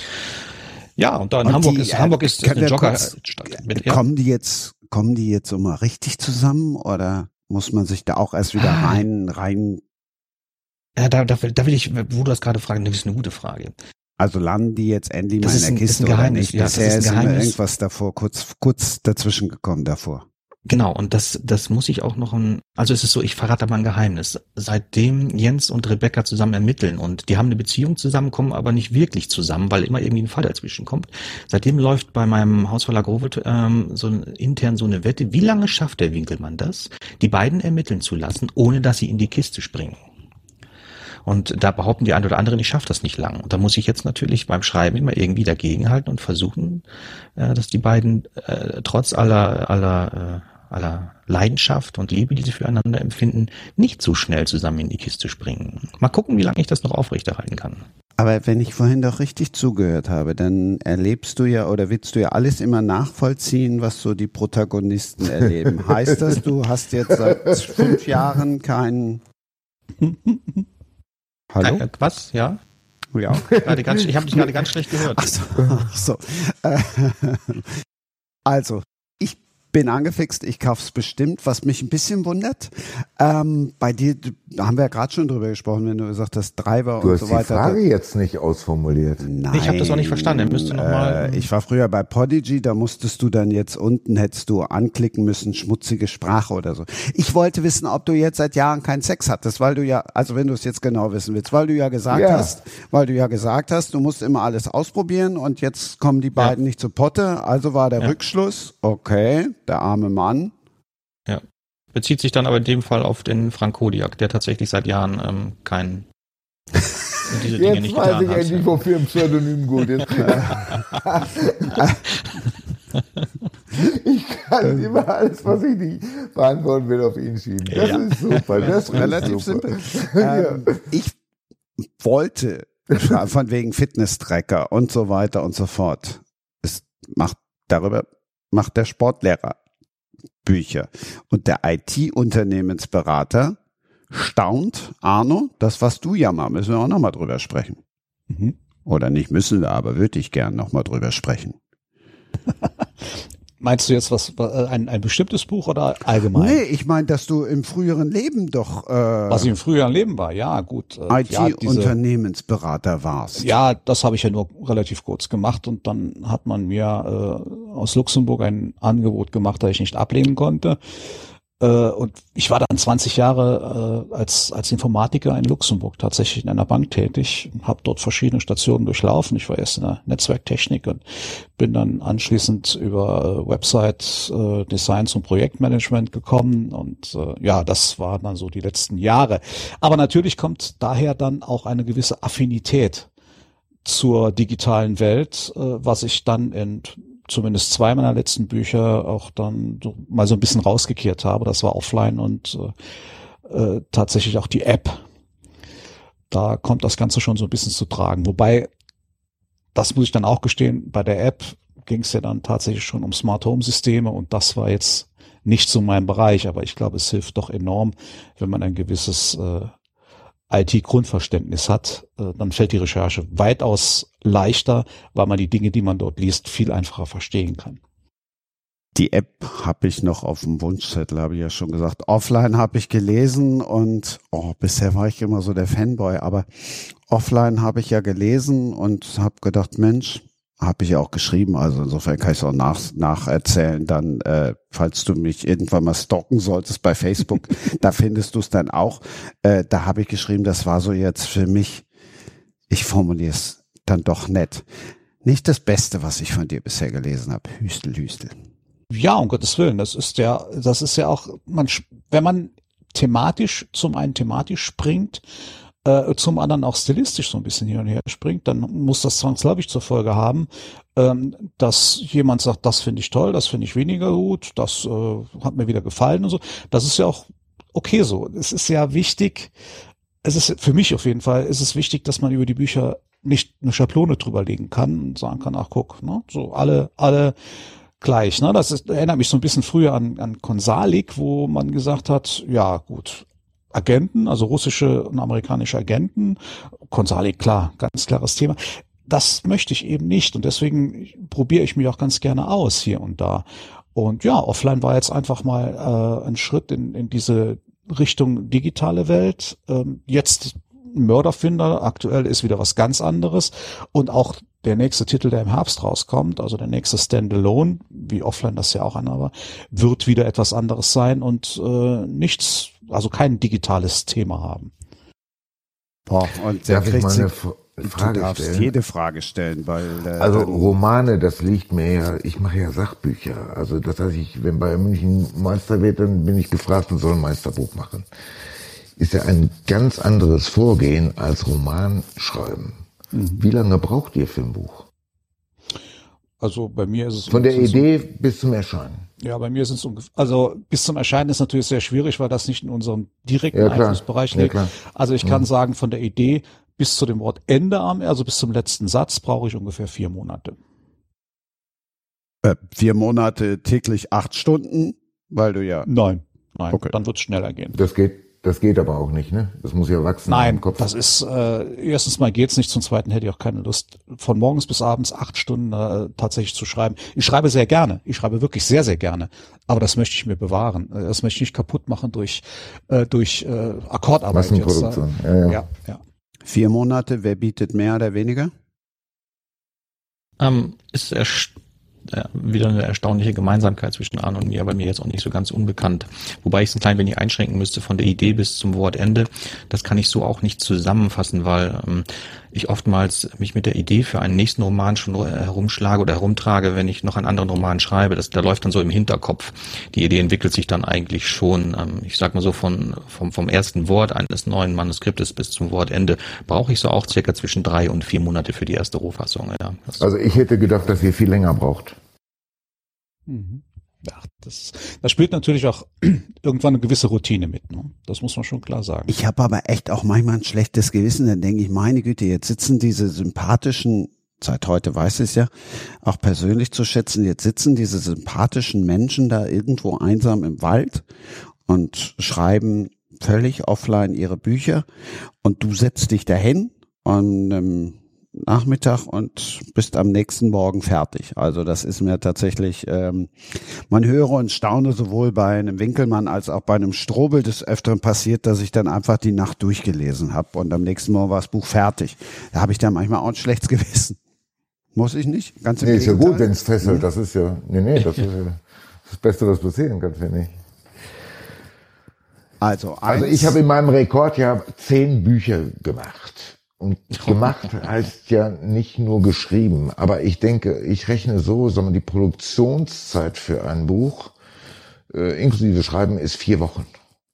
Ja, und da in Hamburg ist eine Joggerstadt.
Kommen die jetzt so mal richtig zusammen, oder muss man sich da auch erst wieder rein?
Ja, da will ich, wo du das gerade fragst, das ist eine gute Frage.
Also landen die jetzt endlich mal in der Kiste
oder
nicht?
Ja,
Bisher ist immer irgendwas davor, kurz dazwischen gekommen davor.
Genau, und das muss ich auch noch also es ist so, ich verrate mal ein Geheimnis. Seitdem Jens und Rebecca zusammen ermitteln, und die haben eine Beziehung zusammen, kommen aber nicht wirklich zusammen, weil immer irgendwie ein Fall dazwischen kommt. Seitdem läuft bei meinem Hausverlag Rowohlt intern so eine Wette, wie lange schafft der Winkelmann das, die beiden ermitteln zu lassen, ohne dass sie in die Kiste springen. Und da behaupten die ein oder anderen, ich schaffe das nicht lang. Und da muss ich jetzt natürlich beim Schreiben immer irgendwie dagegenhalten und versuchen, dass die beiden trotz aller Leidenschaft und Liebe, die sie füreinander empfinden, nicht so schnell zusammen in die Kiste springen. Mal gucken, wie lange ich das noch aufrechterhalten kann. Aber wenn ich vorhin doch richtig zugehört habe, dann erlebst du ja oder willst du ja alles immer nachvollziehen, was so die Protagonisten erleben. Heißt das, du hast jetzt seit 5 Jahren keinen... Hallo? Was? Ja? Ja. Ich habe dich gerade ganz schlecht gehört. Ach so. Also, ich bin angefixt, ich kauf's bestimmt, was mich ein bisschen wundert. Bei dir, da haben wir ja gerade schon drüber gesprochen, wenn du gesagt hast, Treiber und so weiter.
Du hast die Frage jetzt nicht ausformuliert.
Nein. Ich habe das auch nicht verstanden. Müsste noch mal.
Ich war früher bei Podigy, da musstest du dann jetzt unten, hättest du anklicken müssen, schmutzige Sprache oder so. Ich wollte wissen, ob du jetzt seit Jahren keinen Sex hattest, weil du ja, also wenn du es jetzt genau wissen willst, weil du ja gesagt hast, du musst immer alles ausprobieren und jetzt kommen die beiden nicht zu Potte, also war der Rückschluss, okay, der arme Mann.
Ja. Bezieht sich dann aber in dem Fall auf den Frank Kodiak, der tatsächlich seit Jahren diese Dinge
jetzt
nicht
weiß
getan
ich
hat.
endlich, wofür ein Pseudonym gut ist. Ich kann immer alles, was ich nicht beantworten will, auf ihn schieben. Das ist super. Das ist
relativ simpel. Ich wollte, von wegen Fitness-Tracker und so weiter und so fort. Darüber macht der Sportlehrer Bücher. Und der IT-Unternehmensberater staunt, Arno, das was du jammer, müssen wir auch nochmal drüber sprechen. Mhm. Oder nicht müssen wir, aber würde ich gern nochmal drüber sprechen.
Meinst du jetzt ein bestimmtes Buch oder allgemein?
Nee, ich meine, dass du im früheren Leben doch...
was ich im früheren Leben war, ja gut.
IT-Unternehmensberater warst.
Ja, das habe ich ja nur relativ kurz gemacht und dann hat man mir aus Luxemburg ein Angebot gemacht, das ich nicht ablehnen konnte. Und ich war dann 20 Jahre als Informatiker in Luxemburg tatsächlich in einer Bank tätig, habe dort verschiedene Stationen durchlaufen. Ich war erst in der Netzwerktechnik und bin dann anschließend über Website Designs und Projektmanagement gekommen und das waren dann so die letzten Jahre. Aber natürlich kommt daher dann auch eine gewisse Affinität zur digitalen Welt, was ich dann in zumindest 2 meiner letzten Bücher auch dann so mal so ein bisschen rausgekehrt habe. Das war Offline und tatsächlich auch die App. Da kommt das Ganze schon so ein bisschen zu tragen. Wobei, das muss ich dann auch gestehen, bei der App ging es ja dann tatsächlich schon um Smart Home Systeme und das war jetzt nicht so mein Bereich, aber ich glaube, es hilft doch enorm, wenn man ein gewisses IT-Grundverständnis hat, dann fällt die Recherche weitaus leichter, weil man die Dinge, die man dort liest, viel einfacher verstehen kann.
Die App habe ich noch auf dem Wunschzettel, habe ich ja schon gesagt. Offline habe ich gelesen und bisher war ich immer so der Fanboy, aber offline habe ich ja gelesen und habe gedacht, Mensch, habe ich ja auch geschrieben, also insofern kann ich es auch nacherzählen, dann, falls du mich irgendwann mal stalken solltest bei Facebook, da findest du es dann auch. Da habe ich geschrieben, das war so jetzt für mich, ich formuliere es dann doch nett, nicht das Beste, was ich von dir bisher gelesen habe. Hüstel, Hüstel.
Ja, um Gottes Willen, das ist ja auch, wenn man zum einen thematisch springt, zum anderen auch stilistisch so ein bisschen hin und her springt, dann muss das zwangsläufig zur Folge haben, dass jemand sagt, das finde ich toll, das finde ich weniger gut, das hat mir wieder gefallen und so. Das ist ja auch okay so. Es ist ja wichtig, es ist für mich auf jeden Fall, ist es wichtig, dass man über die Bücher nicht eine Schablone drüber legen kann und sagen kann, ach guck, ne, so alle gleich. Ne? Erinnert mich so ein bisschen früher an Konsalik, wo man gesagt hat, ja gut, Agenten, also russische und amerikanische Agenten, Konsalik, klar, ganz klares Thema. Das möchte ich eben nicht und deswegen probiere ich mich auch ganz gerne aus hier und da. Und ja, Offline war jetzt einfach mal ein Schritt in diese Richtung digitale Welt. Jetzt Mörderfinder, aktuell ist wieder was ganz anderes und auch der nächste Titel, der im Herbst rauskommt, also der nächste Standalone, wie Offline das ja auch einer war, wird wieder etwas anderes sein und also kein digitales Thema haben.
Boah, und
darf ich mal eine
Frage du darfst stellen? Jede Frage stellen, weil
also Romane, das liegt mir ja, ich mache ja Sachbücher, also das heißt, wenn Bayern München Meister wird, dann bin ich gefragt und soll ein Meisterbuch machen. ist ja ein ganz anderes Vorgehen als Romanschreiben. Wie lange braucht ihr für ein Buch?
Also bei mir ist es
von der Idee bis zum Erscheinen.
Ja, bei mir ist es ungefähr, also bis zum Erscheinen ist natürlich sehr schwierig, weil das nicht in unserem direkten Einflussbereich liegt. Ja, also ich kann sagen, von der Idee bis zu dem Wortende, also bis zum letzten Satz, brauche ich ungefähr 4 Monate.
4 Monate täglich 8 Stunden, weil du ja...
Nein, okay. Dann wird es schneller gehen.
Das geht aber auch nicht, ne? Das muss ja wachsen.
Nein, im Kopf. Das ist, erstens mal geht's nicht, zum Zweiten hätte ich auch keine Lust, von morgens bis abends 8 Stunden tatsächlich zu schreiben. Ich schreibe sehr gerne. Ich schreibe wirklich sehr, sehr gerne. Aber das möchte ich mir bewahren. Das möchte ich nicht kaputt machen durch Akkordarbeit.
Massenproduktion.
Jetzt, ja.
4 Monate, wer bietet mehr oder weniger?
Ist wieder eine erstaunliche Gemeinsamkeit zwischen Arne und mir, aber mir jetzt auch nicht so ganz unbekannt. Wobei ich es ein klein wenig einschränken müsste von der Idee bis zum Wortende. Das kann ich so auch nicht zusammenfassen, weil ich oftmals mich mit der Idee für einen nächsten Roman schon herumschlage oder herumtrage, wenn ich noch einen anderen Roman schreibe. Da läuft dann so im Hinterkopf. Die Idee entwickelt sich dann eigentlich schon, ich sag mal so vom ersten Wort eines neuen Manuskriptes bis zum Wortende brauche ich so auch circa zwischen 3 und 4 Monate für die erste Rohfassung. Ja.
Also ich hätte gedacht, dass ihr viel länger braucht.
Ja, das spielt natürlich auch irgendwann eine gewisse Routine mit. Ne? Das muss man schon klar sagen.
Ich habe aber echt auch manchmal ein schlechtes Gewissen. Dann denke ich, meine Güte, jetzt sitzen diese sympathischen, seit heute weiß ich es ja, auch persönlich zu schätzen, jetzt sitzen diese sympathischen Menschen da irgendwo einsam im Wald und schreiben völlig offline ihre Bücher und du setzt dich dahin und Nachmittag und bist am nächsten Morgen fertig. Also das ist mir tatsächlich, man höre und staune sowohl bei einem Winkelmann als auch bei einem Strobel des Öfteren passiert, dass ich dann einfach die Nacht durchgelesen habe und am nächsten Morgen war das Buch fertig. Da habe ich dann manchmal auch ein schlechtes Gewissen. Muss ich nicht? Ganz im
Gegenteil. Ist ja gut, wenn es fesselt.
Mhm.
Das ist ja, das ist ja das Beste, was passieren kann, finde ich.
Also
ich habe in meinem Rekordjahr 10 Bücher gemacht. Und gemacht heißt ja nicht nur geschrieben, aber ich denke, ich rechne so, sondern die Produktionszeit für ein Buch, inklusive Schreiben, ist 4 Wochen.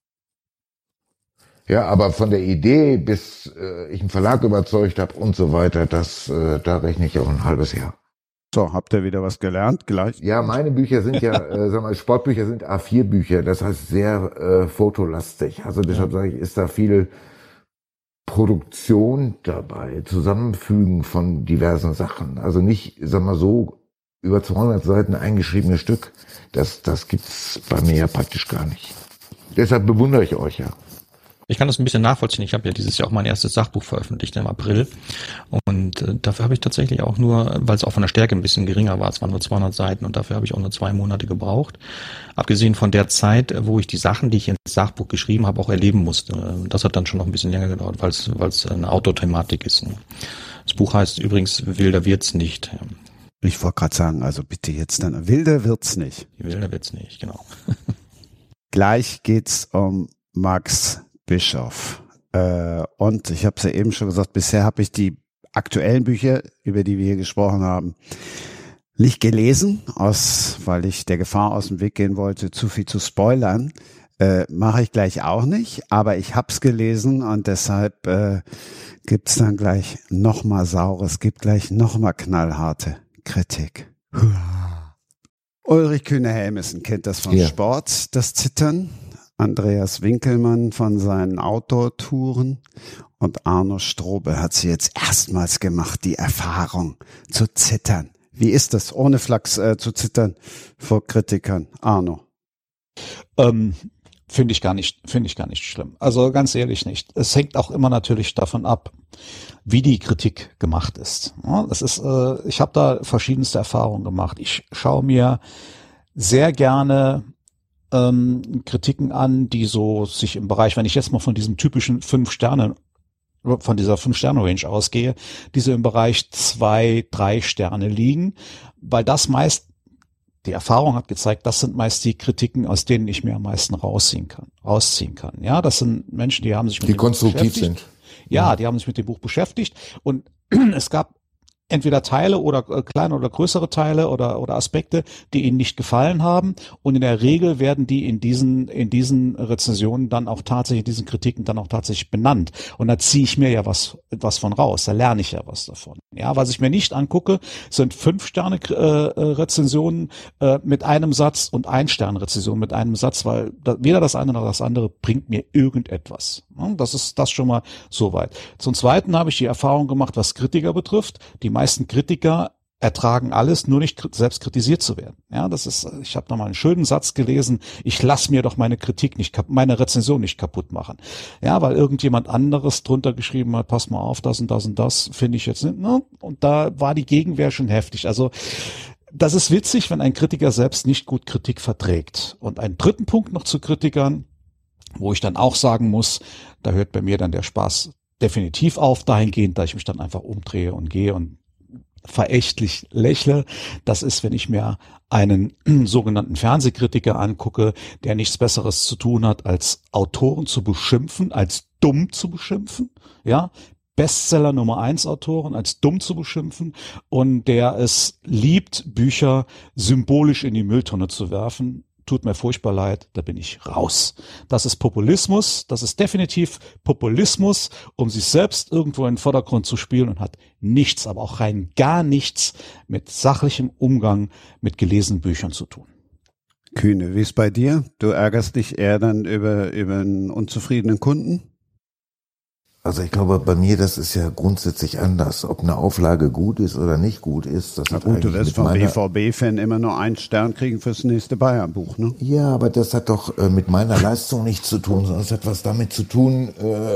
Ja, aber von der Idee, bis ich einen Verlag überzeugt habe und so weiter, da rechne ich auch ein halbes Jahr.
So, habt ihr wieder was gelernt gleich?
Ja, meine Bücher sind ja, Sportbücher sind A4-Bücher, das heißt sehr fotolastig. Also deshalb sage ich, ist da viel Produktion dabei, Zusammenfügen von diversen Sachen. Also nicht, so über 200 Seiten eingeschriebene Stück. Das gibt's bei mir ja praktisch gar nicht. Deshalb bewundere ich euch ja.
Ich kann das ein bisschen nachvollziehen. Ich habe ja dieses Jahr auch mein erstes Sachbuch veröffentlicht im April und dafür habe ich tatsächlich auch nur, weil es auch von der Stärke ein bisschen geringer war, es waren nur 200 Seiten und dafür habe ich auch nur 2 Monate gebraucht. Abgesehen von der Zeit, wo ich die Sachen, die ich ins Sachbuch geschrieben habe, auch erleben musste. Das hat dann schon noch ein bisschen länger gedauert, weil es eine Outdoor-Thematik ist. Das Buch heißt übrigens Wilder wird's nicht.
Ich wollte gerade sagen, also bitte jetzt dann, wilder wird's nicht.
Wilder wird's nicht, genau.
Gleich geht's um Max Bischoff. Und ich habe es ja eben schon gesagt, bisher habe ich die aktuellen Bücher, über die wir hier gesprochen haben, nicht gelesen, weil ich der Gefahr aus dem Weg gehen wollte, zu viel zu spoilern. Mache ich gleich auch nicht, aber ich habe es gelesen und deshalb gibt's dann gleich nochmal Saures, gibt gleich nochmal knallharte Kritik. Ulrich Kühne-Helmesen kennt das vom Sport, das Zittern. Andreas Winkelmann von seinen Outdoor-Touren und Arno Strobel hat sie jetzt erstmals gemacht, die Erfahrung zu zittern. Wie ist das, ohne Flachs zu zittern vor Kritikern? Arno?
Finde ich gar nicht schlimm. Also ganz ehrlich nicht. Es hängt auch immer natürlich davon ab, wie die Kritik gemacht ist. Ja, ich habe da verschiedenste Erfahrungen gemacht. Ich schaue mir sehr gerne Kritiken an, die so sich im Bereich, wenn ich jetzt mal von diesem typischen 5 Sterne, von dieser 5-Sterne-Range ausgehe, die so im Bereich 2, 3 Sterne liegen, weil das meist, die Erfahrung hat gezeigt, das sind meist die Kritiken, aus denen ich mir am meisten rausziehen kann. Ja, das sind Menschen, die haben sich mit dem Buch beschäftigt.
Die konstruktiv sind.
Ja, die haben sich mit dem Buch beschäftigt und es gab entweder Teile oder kleine oder größere Teile oder Aspekte, die ihnen nicht gefallen haben. Und in der Regel werden die in diesen Rezensionen dann auch tatsächlich, in diesen Kritiken dann auch tatsächlich benannt. Und da ziehe ich mir ja was von raus. Da lerne ich ja was davon. Ja, was ich mir nicht angucke, sind 5-Sterne-Rezensionen mit einem Satz und 1-Sterne-Rezensionen mit einem Satz, weil weder das eine noch das andere bringt mir irgendetwas. Das ist das schon mal soweit. Zum Zweiten habe ich die Erfahrung gemacht, was Kritiker betrifft. Die meisten Kritiker ertragen alles, nur nicht selbst kritisiert zu werden. Ja, ich habe noch mal einen schönen Satz gelesen, ich lasse mir doch meine Rezension nicht kaputt machen. Ja, weil irgendjemand anderes drunter geschrieben hat, pass mal auf, das und das und das finde ich jetzt nicht, ne? Und da war die Gegenwehr schon heftig. Also, das ist witzig, wenn ein Kritiker selbst nicht gut Kritik verträgt. Und einen dritten Punkt noch zu Kritikern, wo ich dann auch sagen muss, da hört bei mir dann der Spaß definitiv auf, dahingehend, da ich mich dann einfach umdrehe und gehe und verächtlich lächle. Das ist, wenn ich mir einen sogenannten Fernsehkritiker angucke, der nichts Besseres zu tun hat, als Autoren zu beschimpfen, als dumm zu beschimpfen, ja, Bestseller Nummer 1 Autoren als dumm zu beschimpfen und der es liebt, Bücher symbolisch in die Mülltonne zu werfen. Tut mir furchtbar leid, da bin ich raus. Das ist Populismus, das ist definitiv Populismus, um sich selbst irgendwo in den Vordergrund zu spielen und hat nichts, aber auch rein gar nichts mit sachlichem Umgang mit gelesenen Büchern zu tun.
Kühne, wie ist bei dir? Du ärgerst dich eher dann über einen unzufriedenen Kunden?
Also ich glaube, bei mir, das ist ja grundsätzlich anders. Ob eine Auflage gut ist oder nicht gut ist, das hat
gut, du wirst vom
meiner
BVB-Fan immer nur 1 Stern kriegen fürs nächste Bayern-Buch, ne?
Ja, aber das hat doch mit meiner Leistung nichts zu tun, sondern es hat was damit zu tun,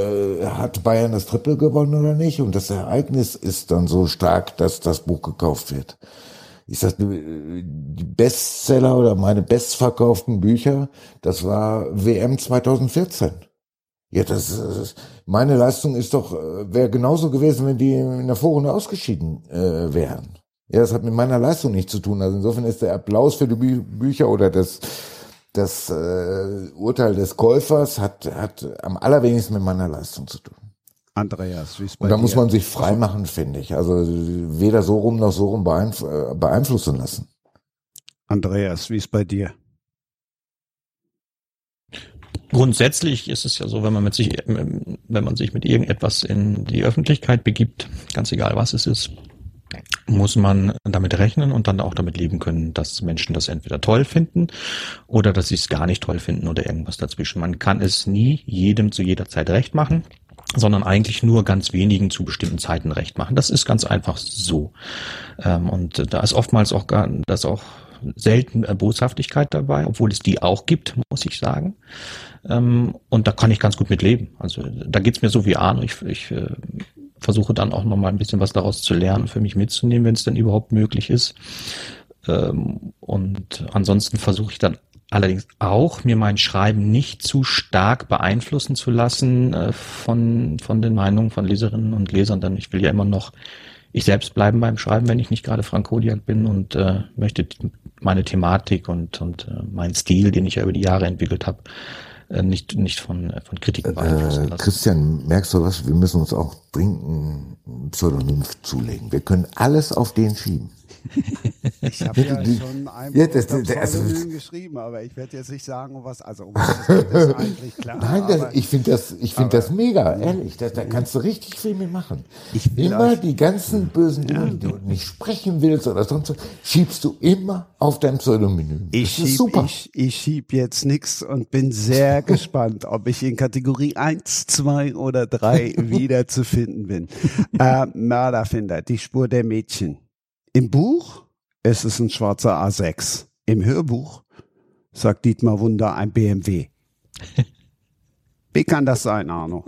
hat Bayern das Triple gewonnen oder nicht? Und das Ereignis ist dann so stark, dass das Buch gekauft wird. Ich sag, die Bestseller oder meine bestverkauften Bücher, das war WM 2014. Ja, meine Leistung ist doch, wäre genauso gewesen, wenn die in der Vorrunde ausgeschieden wären. Ja, das hat mit meiner Leistung nichts zu tun. Also insofern ist der Applaus für die Bücher oder das Urteil des Käufers hat am allerwenigsten mit meiner Leistung zu tun.
Andreas, wie ist bei dir?
Und da muss man sich frei machen, finde ich. Also weder so rum noch so rum beeinflussen lassen.
Andreas, wie ist bei dir?
Grundsätzlich ist es ja so, wenn man sich mit irgendetwas in die Öffentlichkeit begibt, ganz egal was es ist, muss man damit rechnen und dann auch damit leben können, dass Menschen das entweder toll finden oder dass sie es gar nicht toll finden oder irgendwas dazwischen. Man kann es nie jedem zu jeder Zeit recht machen, sondern eigentlich nur ganz wenigen zu bestimmten Zeiten recht machen. Das ist ganz einfach so. Und da ist oftmals auch selten Boshaftigkeit dabei, obwohl es die auch gibt, muss ich sagen. Und da kann ich ganz gut mit leben. Also da geht's mir so wie Arno. Ich versuche dann auch nochmal ein bisschen was daraus zu lernen, für mich mitzunehmen, wenn es dann überhaupt möglich ist. Und ansonsten versuche ich dann allerdings auch, mir mein Schreiben nicht zu stark beeinflussen zu lassen von den Meinungen von Leserinnen und Lesern. Denn ich will ja immer noch ich selbst bleiben beim Schreiben, wenn ich nicht gerade Frank Kodiak bin und möchte meine Thematik und meinen Stil, den ich ja über die Jahre entwickelt habe, nicht von Kritiken beeinflussen lassen.
Christian, merkst du was? Wir müssen uns auch dringend ein Pseudonym zulegen. Wir können alles auf den schieben.
Ich habe ja schon einmal Pseudonym geschrieben, aber ich werde jetzt nicht sagen, um was geht das eigentlich klar.
Nein, ich finde das mega, ehrlich. Da kannst du richtig viel mit machen. Immer die ganzen bösen Dinge, die du nicht sprechen willst oder sonst was, schiebst du immer auf dein Pseudonym.
Ich schieb jetzt nichts und bin sehr gespannt, ob ich in Kategorie 1, 2 oder 3 wieder zu finden bin. Mörderfinder, die Spur der Mädchen. Im Buch ist es ein schwarzer A6. Im Hörbuch sagt Dietmar Wunder ein BMW. Wie kann das sein, Arno?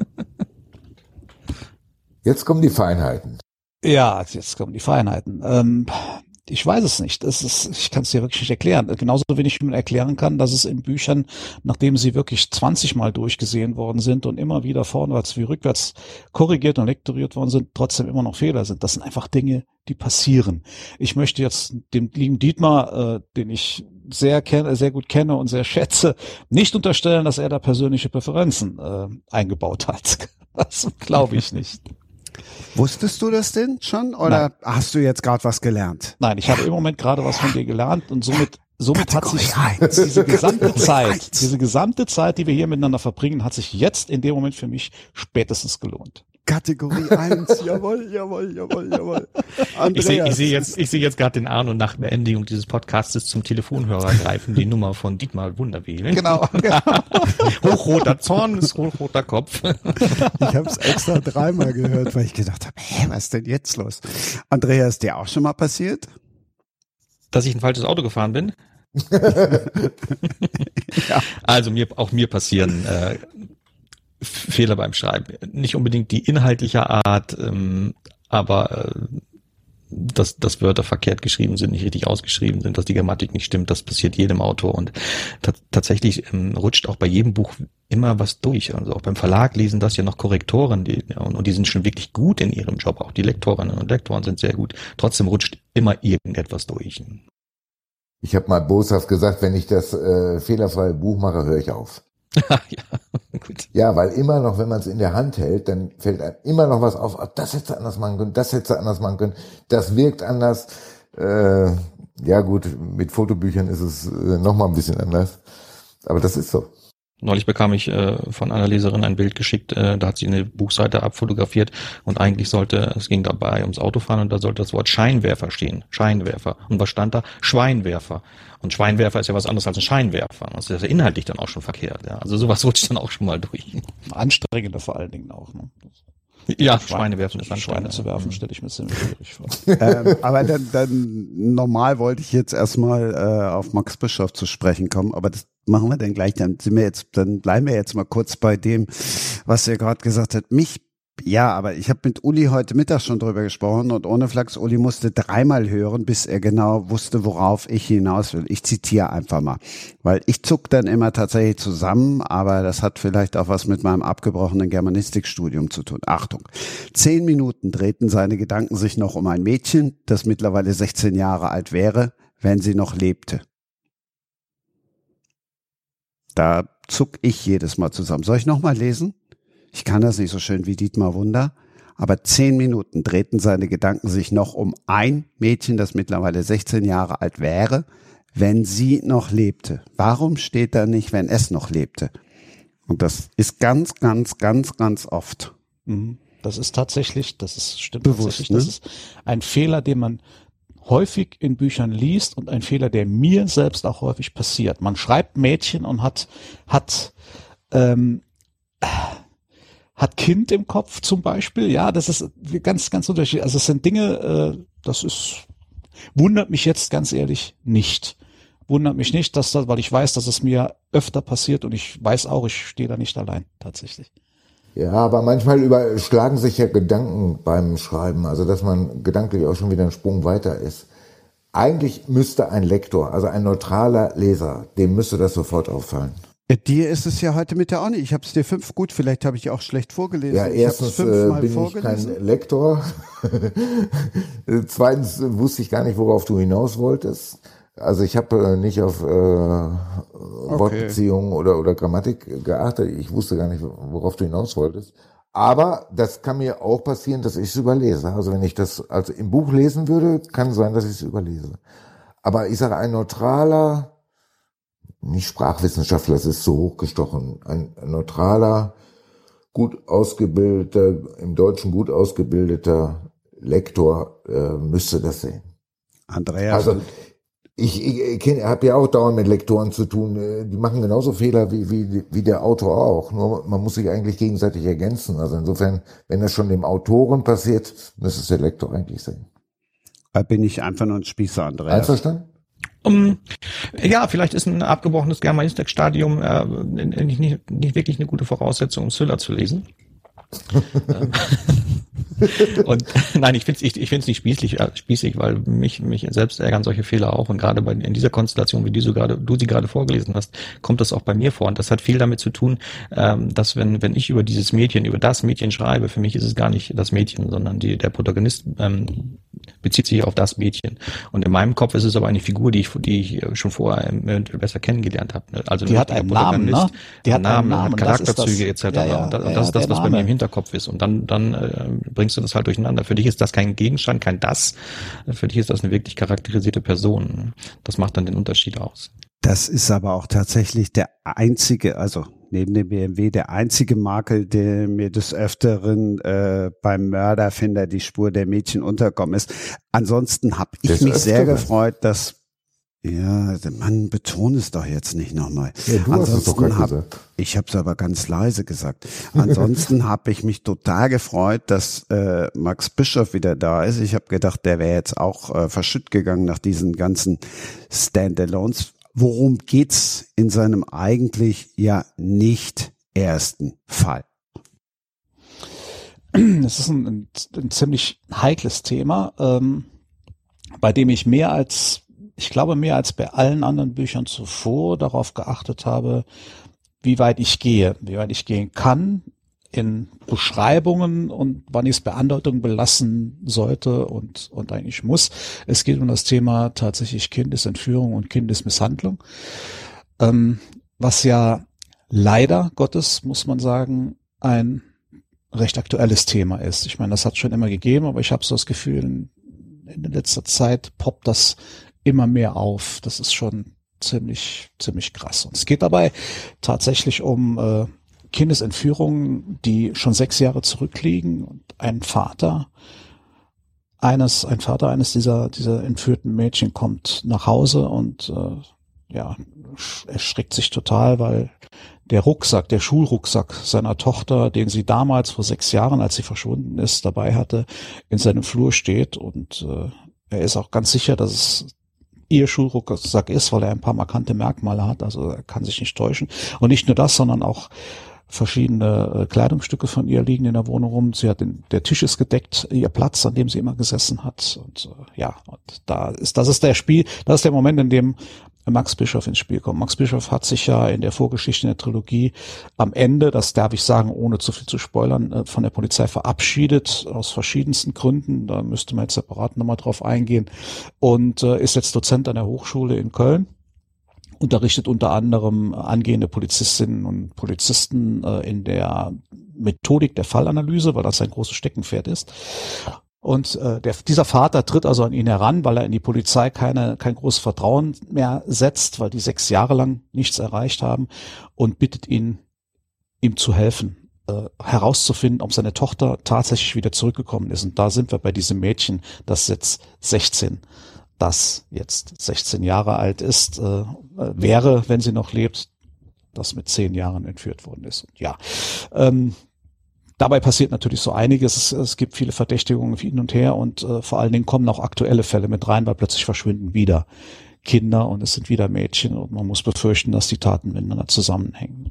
Jetzt kommen die Feinheiten.
Ja, jetzt kommen die Feinheiten. Ich weiß es nicht. Ich kann es dir wirklich nicht erklären. Genauso wenig wie man erklären kann, dass es in Büchern, nachdem sie wirklich 20 Mal durchgesehen worden sind und immer wieder vorwärts wie rückwärts korrigiert und lektoriert worden sind, trotzdem immer noch Fehler sind. Das sind einfach Dinge, die passieren. Ich möchte jetzt dem lieben Dietmar, den ich sehr gut kenne und sehr schätze, nicht unterstellen, dass er da persönliche Präferenzen eingebaut hat. Das glaube ich nicht.
Wusstest du das denn schon oder hast du jetzt gerade was gelernt?
Nein, ich habe im Moment gerade was von dir gelernt und somit hat sich
Kategorie
diese gesamte Zeit, die wir hier miteinander verbringen, hat sich jetzt in dem Moment für mich spätestens gelohnt.
Kategorie 1, jawohl. Andreas.
Ich sehe jetzt gerade den Arno nach Beendigung dieses Podcastes zum Telefonhörer greifen, die Nummer von Dietmar Wunder wählen.
Genau.
Hochroter Zorn ist hochroter Kopf.
Ich habe es extra 3-mal gehört, weil ich gedacht habe, was ist denn jetzt los? Andreas, dir auch schon mal passiert?
Dass ich ein falsches Auto gefahren bin?
Ja.
Also mir passieren Fehler beim Schreiben. Nicht unbedingt die inhaltlicher Art, aber dass Wörter verkehrt geschrieben sind, nicht richtig ausgeschrieben sind, dass die Grammatik nicht stimmt, das passiert jedem Autor und tatsächlich rutscht auch bei jedem Buch immer was durch. Also auch beim Verlag lesen das ja noch Korrektoren und die sind schon wirklich gut in ihrem Job. Auch die Lektorinnen und Lektoren sind sehr gut. Trotzdem rutscht immer irgendetwas durch.
Ich habe mal boshaft gesagt, wenn ich das fehlerfreie Buch mache, höre ich auf.
Ja, gut.
Ja, weil immer noch, wenn man es in der Hand hält, dann fällt einem immer noch was auf. Das hätte anders machen können, das hätte anders machen können. Das wirkt anders. Ja gut, mit Fotobüchern ist es noch mal ein bisschen anders. Aber das ist so.
Neulich bekam ich von einer Leserin ein Bild geschickt, da hat sie eine Buchseite abfotografiert und eigentlich es ging dabei ums Autofahren und da sollte das Wort Scheinwerfer stehen. Scheinwerfer. Und was stand da? Schweinwerfer. Und Schweinwerfer ist ja was anderes als ein Scheinwerfer. Das ist ja inhaltlich dann auch schon verkehrt. Ja. Also sowas rutscht dann auch schon mal durch.
Anstrengender vor allen Dingen auch. Ne?
Ja, Schweine werfen ist
Schweine zu werfen, stelle ich mir ziemlich schwierig vor.
Aber dann normal wollte ich jetzt erstmal auf Max Bischoff zu sprechen kommen, aber das machen wir dann gleich. Dann bleiben wir jetzt mal kurz bei dem, was er gerade gesagt hat. Aber ich habe mit Uli heute Mittag schon drüber gesprochen und ohne Flachs, Uli musste 3-mal hören, bis er genau wusste, worauf ich hinaus will. Ich zitiere einfach mal, weil ich zuck dann immer tatsächlich zusammen, aber das hat vielleicht auch was mit meinem abgebrochenen Germanistikstudium zu tun. Achtung, 10 Minuten drehten seine Gedanken sich noch um ein Mädchen, das mittlerweile 16 Jahre alt wäre, wenn sie noch lebte. Da zuck ich jedes Mal zusammen. Soll ich nochmal lesen? Ich kann das nicht so schön wie Dietmar Wunder, aber 10 Minuten drehten seine Gedanken sich noch um ein Mädchen, das mittlerweile 16 Jahre alt wäre, wenn sie noch lebte. Warum steht da nicht, wenn es noch lebte? Und das ist ganz, ganz, ganz, ganz oft.
Das ist tatsächlich, stimmt
bewusst,
tatsächlich, das ist ein Fehler, den man häufig in Büchern liest und ein Fehler, der mir selbst auch häufig passiert. Man schreibt Mädchen und hat Kind im Kopf zum Beispiel, ja, das ist ganz, ganz unterschiedlich. Also es sind Dinge, wundert mich jetzt ganz ehrlich nicht. Wundert mich nicht, weil ich weiß, dass es mir öfter passiert und ich weiß auch, ich stehe da nicht allein, tatsächlich.
Ja, aber manchmal überschlagen sich ja Gedanken beim Schreiben, also dass man gedanklich auch schon wieder einen Sprung weiter ist. Eigentlich müsste ein Lektor, also ein neutraler Leser, dem müsste das sofort auffallen.
Dir ist es ja heute mit der Onni. Ich habe es dir 5 gut, vielleicht habe ich auch schlecht vorgelesen.
Ja, erstens bin ich kein Lektor. Zweitens wusste ich gar nicht, worauf du hinaus wolltest. Also ich habe nicht auf Wortbeziehungen oder Grammatik geachtet. Ich wusste gar nicht, worauf du hinaus wolltest. Aber das kann mir auch passieren, dass ich es überlese. Also wenn ich das also im Buch lesen würde, kann sein, dass ich es überlese. Aber ich sage, ein neutraler, nicht Sprachwissenschaftler, das ist so hochgestochen, ein neutraler, gut ausgebildeter, im Deutschen gut ausgebildeter Lektor müsste das sehen.
Andreas.
Also ich habe ja auch dauernd mit Lektoren zu tun, die machen genauso Fehler wie der Autor auch, nur man muss sich eigentlich gegenseitig ergänzen. Also insofern, wenn das schon dem Autoren passiert, müsste es der Lektor eigentlich sehen.
Da bin ich einfach nur ein Spießer, Andreas.
Einverstanden?
Ja, vielleicht ist ein abgebrochenes Germanistikstadium nicht wirklich eine gute Voraussetzung, um Thriller zu lesen. Und nein, ich find's nicht spießig, weil mich selbst ärgern solche Fehler auch. Und gerade in dieser Konstellation, wie du sie gerade vorgelesen hast, kommt das auch bei mir vor. Und das hat viel damit zu tun, dass wenn ich über das Mädchen schreibe, für mich ist es gar nicht das Mädchen, sondern der Protagonist bezieht sich auf das Mädchen. Und in meinem Kopf ist es aber eine Figur, die ich schon vorher besser kennengelernt habe. Also
die hat einen Namen, ne?
Die hat einen Namen, hat Charakterzüge etc.
Ja,
und das ist das, was bei mir im Hinterkopf ist. Und dann bringst du das halt durcheinander. Für dich ist das kein Gegenstand, kein das. Für dich ist das eine wirklich charakterisierte Person. Das macht dann den Unterschied aus.
Das ist aber auch tatsächlich der einzige, also neben dem BMW, der einzige Makel, der mir des Öfteren beim Mörderfinder die Spur der Mädchen unterkommen ist. Ansonsten habe ich mich sehr gefreut, dass, ja, Mann, betone es doch jetzt nicht nochmal.
Ja, du hast es doch gerade gesagt.
Ich habe es aber ganz leise gesagt. Ansonsten habe ich mich total gefreut, dass Max Bischoff wieder da ist. Ich habe gedacht, der wäre jetzt auch verschütt gegangen nach diesen ganzen Standalones. Worum geht's in seinem eigentlich ja nicht ersten Fall?
Es ist ein ziemlich heikles Thema, bei dem ich mehr als bei allen anderen Büchern zuvor darauf geachtet habe, wie weit ich gehen kann in Beschreibungen und wann ich es bei Andeutungen belassen sollte und eigentlich muss. Es geht um das Thema tatsächlich Kindesentführung und Kindesmisshandlung, was ja leider Gottes, muss man sagen, ein recht aktuelles Thema ist. Ich meine, das hat es schon immer gegeben, aber ich habe so das Gefühl, in letzter Zeit poppt das immer mehr auf. Das ist schon ziemlich krass. Und es geht dabei tatsächlich um Kindesentführungen, die schon 6 Jahre zurückliegen, und ein Vater eines dieser entführten Mädchen kommt nach Hause und erschreckt sich total, weil der Schulrucksack seiner Tochter, den sie damals vor 6 Jahren, als sie verschwunden ist, dabei hatte, in seinem Flur steht, und er ist auch ganz sicher, dass es ihr Schulrucksack ist, weil er ein paar markante Merkmale hat, also er kann sich nicht täuschen. Und nicht nur das, sondern auch verschiedene Kleidungsstücke von ihr liegen in der Wohnung rum. Der Tisch ist gedeckt, ihr Platz, an dem sie immer gesessen hat. Und das ist der Moment, in dem Max Bischoff ins Spiel kommt. Max Bischoff hat sich ja in der Vorgeschichte in der Trilogie am Ende, das darf ich sagen, ohne zu viel zu spoilern, von der Polizei verabschiedet, aus verschiedensten Gründen. Da müsste man jetzt separat nochmal drauf eingehen. Und ist jetzt Dozent an der Hochschule in Köln. Unterrichtet unter anderem angehende Polizistinnen und Polizisten in der Methodik der Fallanalyse, weil das sein großes Steckenpferd ist. Und dieser Vater tritt also an ihn heran, weil er in die Polizei kein großes Vertrauen mehr setzt, weil die 6 Jahre lang nichts erreicht haben, und bittet ihn, ihm zu helfen, herauszufinden, ob seine Tochter tatsächlich wieder zurückgekommen ist. Und da sind wir bei diesem Mädchen, das jetzt 16 Jahre alt ist, wäre, wenn sie noch lebt, das mit 10 Jahren entführt worden ist. Und ja, dabei passiert natürlich so einiges. Es gibt viele Verdächtigungen hin und her, und vor allen Dingen kommen auch aktuelle Fälle mit rein, weil plötzlich verschwinden wieder Kinder und es sind wieder Mädchen, und man muss befürchten, dass die Taten miteinander zusammenhängen.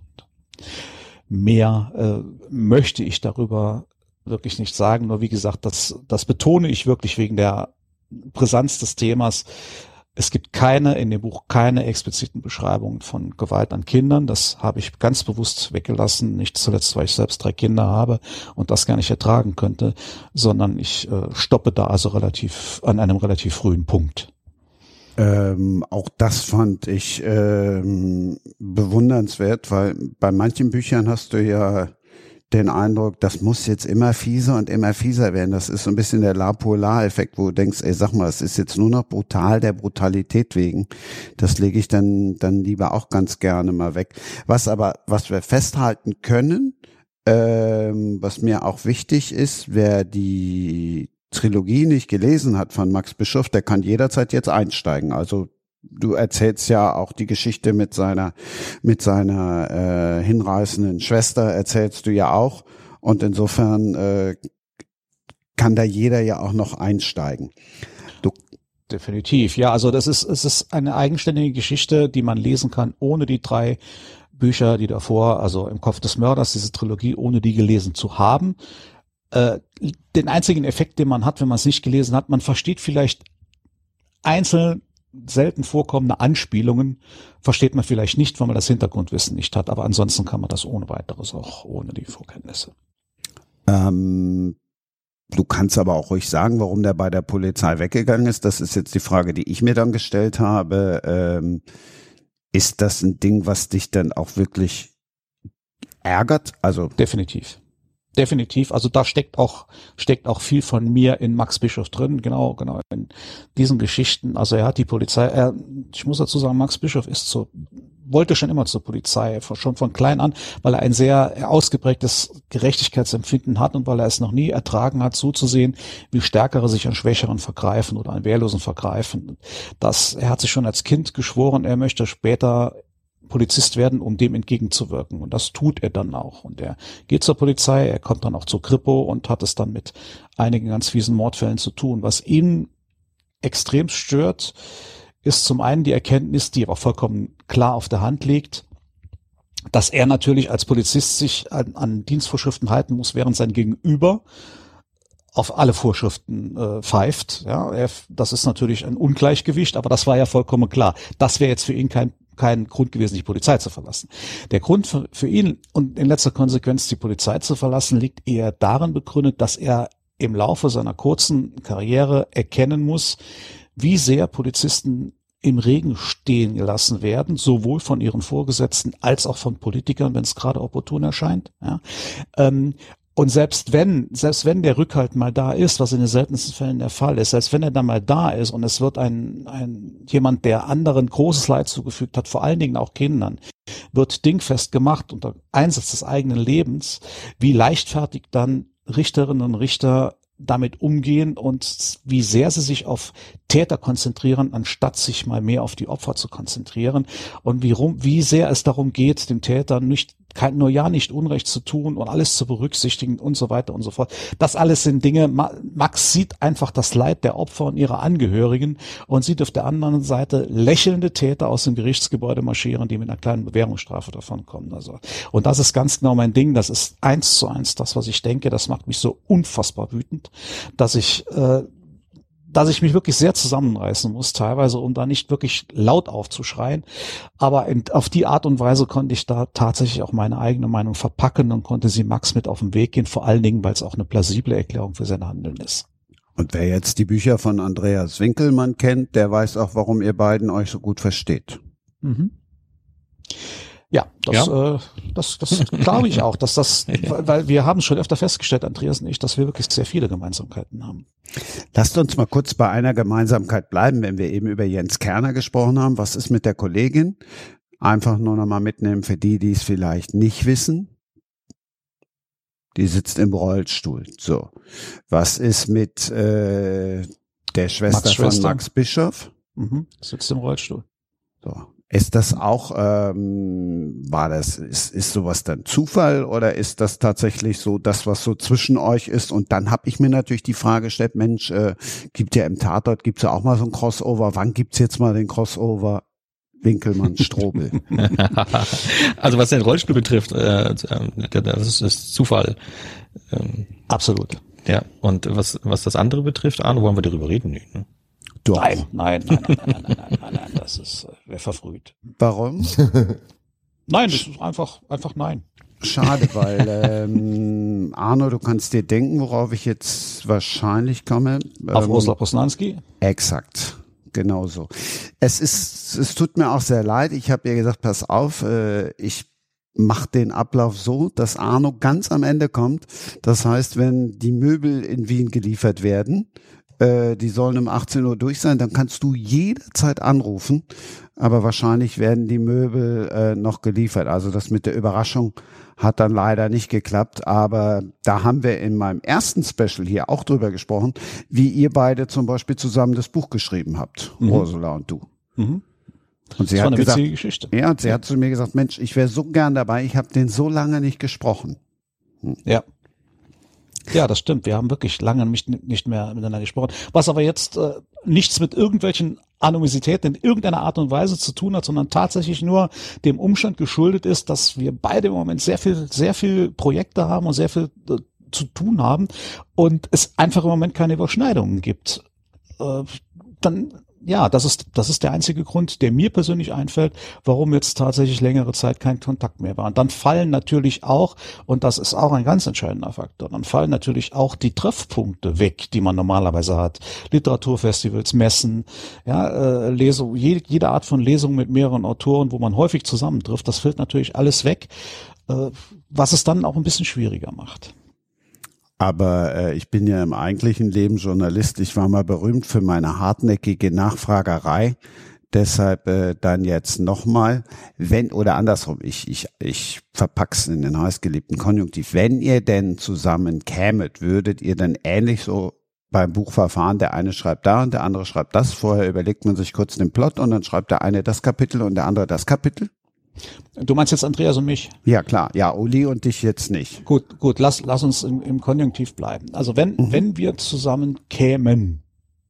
Mehr möchte ich darüber wirklich nicht sagen, nur wie gesagt, das betone ich wirklich wegen der Brisanz des Themas. Es gibt in dem Buch keine expliziten Beschreibungen von Gewalt an Kindern. Das habe ich ganz bewusst weggelassen, nicht zuletzt, weil ich selbst 3 Kinder habe und das gar nicht ertragen könnte, sondern ich stoppe da also an einem relativ frühen Punkt.
Auch das fand ich bewundernswert, weil bei manchen Büchern hast du ja den Eindruck, das muss jetzt immer fieser und immer fieser werden. Das ist so ein bisschen der La Polar-Effekt, wo du denkst, ey, sag mal, es ist jetzt nur noch brutal der Brutalität wegen. Das lege ich dann lieber auch ganz gerne mal weg. Was wir festhalten können, was mir auch wichtig ist, wer die Trilogie nicht gelesen hat von Max Bischoff, der kann jederzeit jetzt einsteigen. Also du erzählst ja auch die Geschichte mit seiner hinreißenden Schwester, erzählst du ja auch. Und insofern kann da jeder ja auch noch einsteigen.
Definitiv, ja. Also es ist eine eigenständige Geschichte, die man lesen kann, ohne die 3 Bücher, die davor, also im Kopf des Mörders, diese Trilogie, ohne die gelesen zu haben. Den einzigen Effekt, den man hat, wenn man es nicht gelesen hat, man versteht vielleicht einzeln selten vorkommende Anspielungen, versteht man vielleicht nicht, weil man das Hintergrundwissen nicht hat, aber ansonsten kann man das ohne weiteres auch ohne die Vorkenntnisse.
Du kannst aber auch ruhig sagen, warum der bei der Polizei weggegangen ist. Das ist jetzt die Frage, die ich mir dann gestellt habe. Ist das ein Ding, was dich dann auch wirklich ärgert? Also
Definitiv. Also da steckt auch viel von mir in Max Bischof drin, genau in diesen Geschichten. Also er hat die Polizei, ich muss dazu sagen, Max Bischof wollte schon immer zur Polizei, schon von klein an, weil er ein sehr ausgeprägtes Gerechtigkeitsempfinden hat und weil er es noch nie ertragen hat, zuzusehen, wie Stärkere sich an Schwächeren vergreifen oder an Wehrlosen vergreifen. Er hat sich schon als Kind geschworen, er möchte später Polizist werden, um dem entgegenzuwirken. Und das tut er dann auch. Und er geht zur Polizei, er kommt dann auch zur Kripo und hat es dann mit einigen ganz fiesen Mordfällen zu tun. Was ihn extrem stört, ist zum einen die Erkenntnis, die aber vollkommen klar auf der Hand liegt, dass er natürlich als Polizist sich an Dienstvorschriften halten muss, während sein Gegenüber auf alle Vorschriften pfeift. Ja, das ist natürlich ein Ungleichgewicht, aber das war ja vollkommen klar. Das wäre jetzt für ihn kein Grund gewesen, die Polizei zu verlassen. Der Grund für ihn und in letzter Konsequenz die Polizei zu verlassen, liegt eher darin begründet, dass er im Laufe seiner kurzen Karriere erkennen muss, wie sehr Polizisten im Regen stehen gelassen werden, sowohl von ihren Vorgesetzten als auch von Politikern, wenn es gerade opportun erscheint. Ja. Und selbst wenn der Rückhalt mal da ist, was in den seltensten Fällen der Fall ist, selbst wenn er da mal da ist und es wird jemand, der anderen großes Leid zugefügt hat, vor allen Dingen auch Kindern, wird dingfest gemacht unter Einsatz des eigenen Lebens, wie leichtfertig dann Richterinnen und Richter damit umgehen und wie sehr sie sich auf Täter konzentrieren, anstatt sich mal mehr auf die Opfer zu konzentrieren und wie sehr es darum geht, dem Täter nicht Unrecht zu tun und alles zu berücksichtigen und so weiter und so fort. Das alles sind Dinge, Max sieht einfach das Leid der Opfer und ihrer Angehörigen und sieht auf der anderen Seite lächelnde Täter aus dem Gerichtsgebäude marschieren, die mit einer kleinen Bewährungsstrafe davonkommen. Also, und das ist ganz genau mein Ding, das ist 1:1 das, was ich denke, das macht mich so unfassbar wütend, dass ich mich wirklich sehr zusammenreißen muss, teilweise, um da nicht wirklich laut aufzuschreien. Aber auf die Art und Weise konnte ich da tatsächlich auch meine eigene Meinung verpacken und konnte sie Max mit auf den Weg gehen, vor allen Dingen, weil es auch eine plausible Erklärung für sein Handeln ist.
Und wer jetzt die Bücher von Andreas Winkelmann kennt, der weiß auch, warum ihr beiden euch so gut versteht.
Mhm. Ja, das glaube ich auch, dass das, weil wir haben schon öfter festgestellt, Andreas und ich, dass wir wirklich sehr viele Gemeinsamkeiten haben.
Lasst uns mal kurz bei einer Gemeinsamkeit bleiben, wenn wir eben über Jens Kerner gesprochen haben. Was ist mit der Kollegin? Einfach nur noch mal mitnehmen für die, die es vielleicht nicht wissen. Die sitzt im Rollstuhl. So. Was ist mit der Schwester von Max Bischof?
Sitzt im Rollstuhl.
So. Ist das auch, ist sowas dann Zufall oder ist das tatsächlich so das, was so zwischen euch ist? Und dann habe ich mir natürlich die Frage gestellt, Mensch, gibt ja im Tatort, gibt's ja auch mal so ein Crossover. Wann gibt's jetzt mal den Crossover Winkelmann-Strobel?
Also was den Rollstuhl betrifft, das ist Zufall.
Absolut.
Ja, und was das andere betrifft, Arno, wollen wir darüber reden? Nee, ne?
Doch.
Nein, das wäre verfrüht.
Warum?
Nein, das ist einfach nein.
Schade, weil Arno, du kannst dir denken, worauf ich jetzt wahrscheinlich komme.
Auf Ursula Posnanski?
Exakt, genau so. Es tut mir auch sehr leid. Ich habe ihr gesagt, pass auf, ich mache den Ablauf so, dass Arno ganz am Ende kommt. Das heißt, wenn die Möbel in Wien geliefert werden, die sollen um 18 Uhr durch sein, dann kannst du jederzeit anrufen, aber wahrscheinlich werden die Möbel noch geliefert. Also das mit der Überraschung hat dann leider nicht geklappt, aber da haben wir in meinem ersten Special hier auch drüber gesprochen, wie ihr beide zum Beispiel zusammen das Buch geschrieben habt, Ursula und du.
Mhm.
Und sie
das
hat
war eine
gesagt,
witzige Geschichte.
Ja, und sie hat zu mir gesagt, Mensch, ich wäre so gern dabei, ich habe den so lange nicht gesprochen.
Ja, das stimmt. Wir haben wirklich lange nicht mehr miteinander gesprochen. Was aber jetzt nichts mit irgendwelchen Animositäten in irgendeiner Art und Weise zu tun hat, sondern tatsächlich nur dem Umstand geschuldet ist, dass wir beide im Moment sehr viel Projekte haben und sehr viel zu tun haben und es einfach im Moment keine Überschneidungen gibt. Dann ja, das ist der einzige Grund, der mir persönlich einfällt, warum jetzt tatsächlich längere Zeit kein Kontakt mehr war. Und dann fallen natürlich auch, und das ist auch ein ganz entscheidender Faktor, dann fallen natürlich auch die Treffpunkte weg, die man normalerweise hat. Literaturfestivals, Messen, ja, Lesung, jede Art von Lesung mit mehreren Autoren, wo man häufig zusammentrifft, das fällt natürlich alles weg, was es dann auch ein bisschen schwieriger macht.
Aber ich bin ja im eigentlichen Leben Journalist. Ich war mal berühmt für meine hartnäckige Nachfragerei. Deshalb dann jetzt nochmal, wenn, oder andersrum, ich verpack's in den heißgeliebten Konjunktiv. Wenn ihr denn zusammen kämet, würdet ihr dann ähnlich so beim Buchverfahren, der eine schreibt da und der andere schreibt das. Vorher überlegt man sich kurz den Plot und dann schreibt der eine das Kapitel und der andere das Kapitel?
Du meinst jetzt Andreas und mich?
Ja, klar. Ja, Uli und dich jetzt nicht.
Gut, lass uns im Konjunktiv bleiben. Also wenn wir zusammen kämen,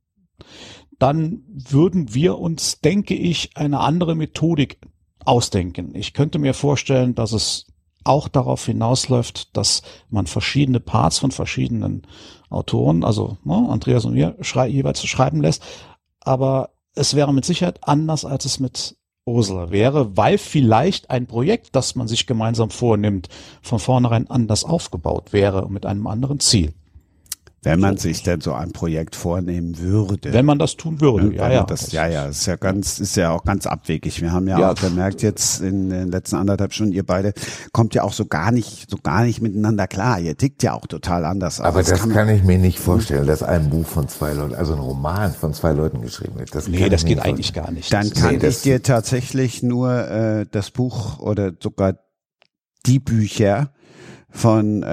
dann würden wir uns, denke ich, eine andere Methodik ausdenken. Ich könnte mir vorstellen, dass es auch darauf hinausläuft, dass man verschiedene Parts von verschiedenen Autoren, also Andreas und mir, jeweils schreiben lässt. Aber es wäre mit Sicherheit anders, als es mit Ursula wäre, weil vielleicht ein Projekt, das man sich gemeinsam vornimmt, von vornherein anders aufgebaut wäre und mit einem anderen Ziel.
Wenn man sich denn so ein Projekt vornehmen würde.
Wenn man das tun würde, ja.
Das ist ja auch ganz abwegig. Wir haben ja auch gemerkt jetzt in den letzten 1,5 Stunden, ihr beide kommt ja auch so gar nicht miteinander klar. Ihr tickt ja auch total anders.
Aber das kann ich mir nicht vorstellen, dass ein Buch von 2 Leuten, also ein Roman von 2 Leuten geschrieben wird. Das
geht eigentlich gar nicht.
Dann kann ich dir tatsächlich nur das Buch oder sogar die Bücher von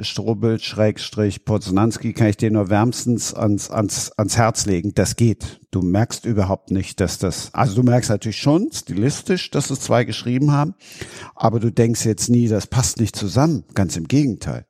Strobel-Poznanski kann ich dir nur wärmstens ans Herz legen. Das geht. Du merkst überhaupt nicht, dass du merkst natürlich schon stilistisch, dass es 2 geschrieben haben, aber du denkst jetzt nie, das passt nicht zusammen. Ganz im Gegenteil.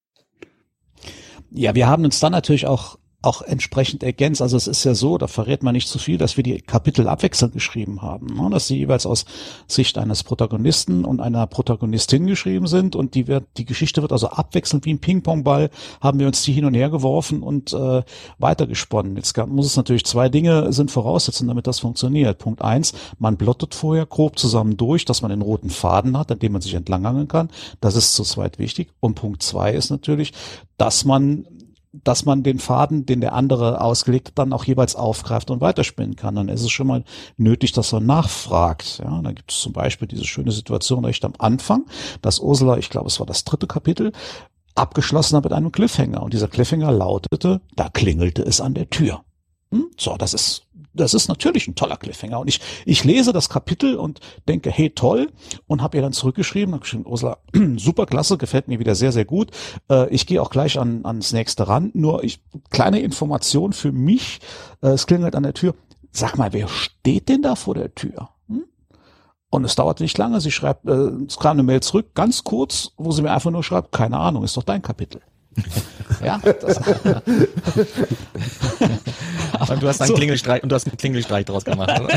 Ja, wir haben uns dann natürlich auch entsprechend ergänzt. Also es ist ja so, da verrät man nicht zu viel, dass wir die Kapitel abwechselnd geschrieben haben, ne? Dass sie jeweils aus Sicht eines Protagonisten und einer Protagonistin geschrieben sind und die Geschichte wird also abwechselnd wie ein Ping-Pong-Ball, haben wir uns die hin und her geworfen und weitergesponnen. Jetzt muss es natürlich 2 Dinge sind Voraussetzungen, damit das funktioniert. Punkt 1, man plottet vorher grob zusammen durch, dass man den roten Faden hat, an dem man sich entlanghangeln kann. Das ist zu zweit wichtig. Und Punkt 2 ist natürlich, dass man den Faden, den der andere ausgelegt hat, dann auch jeweils aufgreift und weiterspinnen kann. Dann ist es schon mal nötig, dass man nachfragt. Ja, dann gibt es zum Beispiel diese schöne Situation recht am Anfang, dass Ursula, ich glaube, es war das 3. Kapitel, abgeschlossen hat mit einem Cliffhanger. Und dieser Cliffhanger lautete, da klingelte es an der Tür. So, das ist natürlich ein toller Cliffhanger. Und ich lese das Kapitel und denke, hey, toll. Und habe ihr dann zurückgeschrieben, Ursula, super klasse, gefällt mir wieder sehr, sehr gut. Ich gehe auch gleich ans nächste ran. Nur kleine Information für mich, es klingelt an der Tür. Sag mal, wer steht denn da vor der Tür? Und es dauert nicht lange. Sie schreibt, es kam eine Mail zurück, ganz kurz, wo sie mir einfach nur schreibt, keine Ahnung, ist doch dein Kapitel. Ja,
und du hast einen Klingelstreich draus gemacht. Oder?